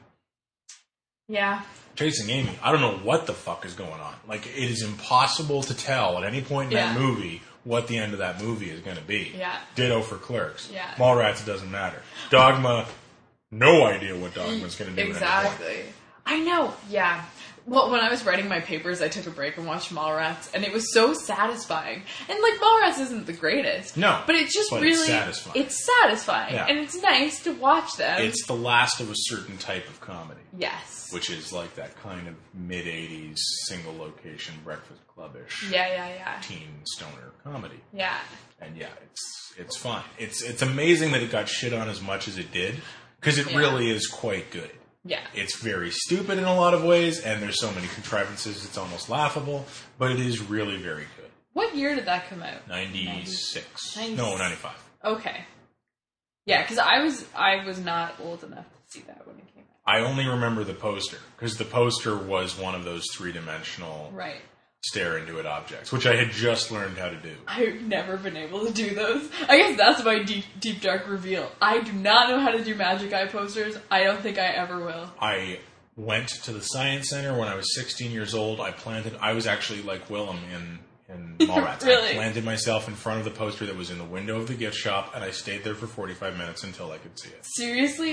Yeah. Chasing Amy, I don't know what the fuck is going on. Like, it is impossible to tell at any point in Yeah. that movie what the end of that movie is going to be. Yeah. Ditto for Clerks. Yeah. Mallrats, it doesn't matter. Dogma, no idea what Dogma's going to do. Exactly. At any point. I know. Yeah. Well, when I was writing my papers, I took a break and watched Mallrats, and it was so satisfying. And, like, Mallrats isn't the greatest. No, But it's just but really... it's satisfying. It's satisfying. Yeah. And it's nice to watch them. It's the last of a certain type of comedy. Yes. Which is like that kind of mid-eighties, single-location, Breakfast Club-ish Yeah, yeah, yeah. teen stoner comedy. Yeah. And yeah, it's it's fun. It's it's amazing that it got shit on as much as it did, because it Yeah. really is quite good. Yeah. It's very stupid in a lot of ways, and there's so many contrivances, it's almost laughable, but it is really very good. What year did that come out? ninety-six. ninety- No, ninety-five. Okay. Yeah, because I was I was not old enough to see that when it came out. I only remember the poster, because the poster was one of those three-dimensional Right. stare into it objects, which I had just learned how to do. I've never been able to do those. I guess that's my deep, deep dark reveal. I do not know how to do Magic Eye posters. I don't think I ever will. I went to the Science Center when I was sixteen years old. I planted, I was actually like Willem in, in Mallrats. Really? I planted myself in front of the poster that was in the window of the gift shop, and I stayed there for forty-five minutes until I could see it. Seriously? Yeah.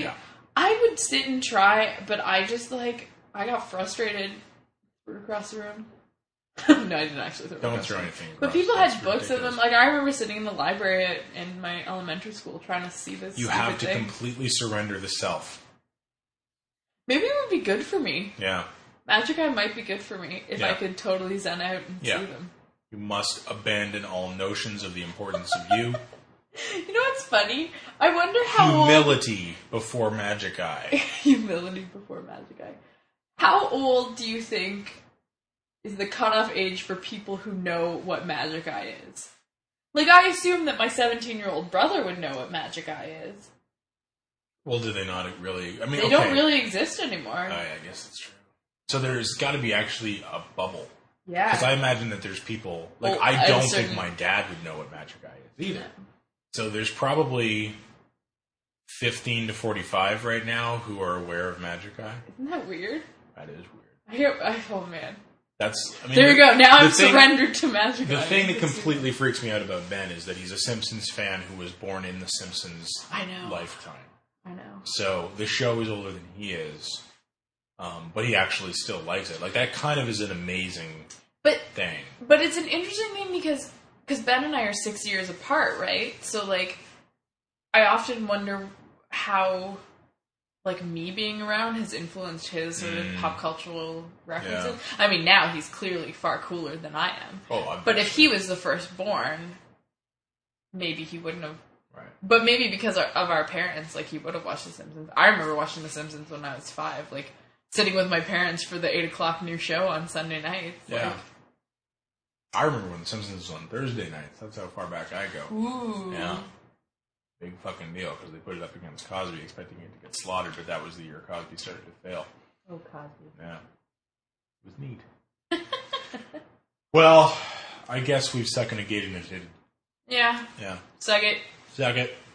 I would sit and try, but I just, like, I got frustrated. Threw it across the room. No, I didn't actually throw it Don't across throw the room. anything across. But people That's had books ridiculous. of them. Like, I remember sitting in the library at, in my elementary school trying to see this You stupid have to thing. completely surrender the self. Maybe it would be good for me. Yeah. Magic Eye might be good for me if Yeah. I could totally zen out and Yeah. see them. You must abandon all notions of the importance of you. You know what's funny? I wonder how old... Humility before Magic Eye. Humility before Magic Eye. How old do you think is the cutoff age for people who know what Magic Eye is? Like, I assume that my seventeen-year-old brother would know what Magic Eye is. Well, do they not really? I mean, They okay. don't really exist anymore. Oh, yeah, I guess that's true. So there's got to be actually a bubble. Yeah. Because I imagine that there's people... Like, Well, I a don't certain- think my dad would know what Magic Eye is either. No. So there's probably fifteen to forty-five right now who are aware of Magic Eye. Isn't that weird? That is weird. I hear, I, oh, man. That's... I mean, There you the- go. Now the I'm thing- surrendered to Magic The Eye. thing that completely freaks me out about Ben is that he's a Simpsons fan who was born in the Simpsons I know. lifetime. I know. So the show is older than he is, um, but he actually still likes it. Like, that kind of is an amazing But thing. But it's an interesting thing because because Ben and I are six years apart, right? So, like, I often wonder how, like, me being around has influenced his sort of Mm. pop cultural references. Yeah. I mean, now he's clearly far cooler than I am. Oh, I But if he was the firstborn, maybe he wouldn't have. Right. But maybe because our, of our parents, like, he would have watched The Simpsons. I remember watching The Simpsons when I was five, like, sitting with my parents for the eight o'clock new show on Sunday nights. Yeah. Like, I remember when The Simpsons was on Thursday nights. That's how far back I go. ooh. Yeah. Big fucking deal, because they put it up against Cosby, expecting it to get slaughtered, but that was the year Cosby started to fail. Oh, Cosby. Yeah. It was neat. Well, I guess we've second negated it. Yeah. Yeah. Suck it. Suck it.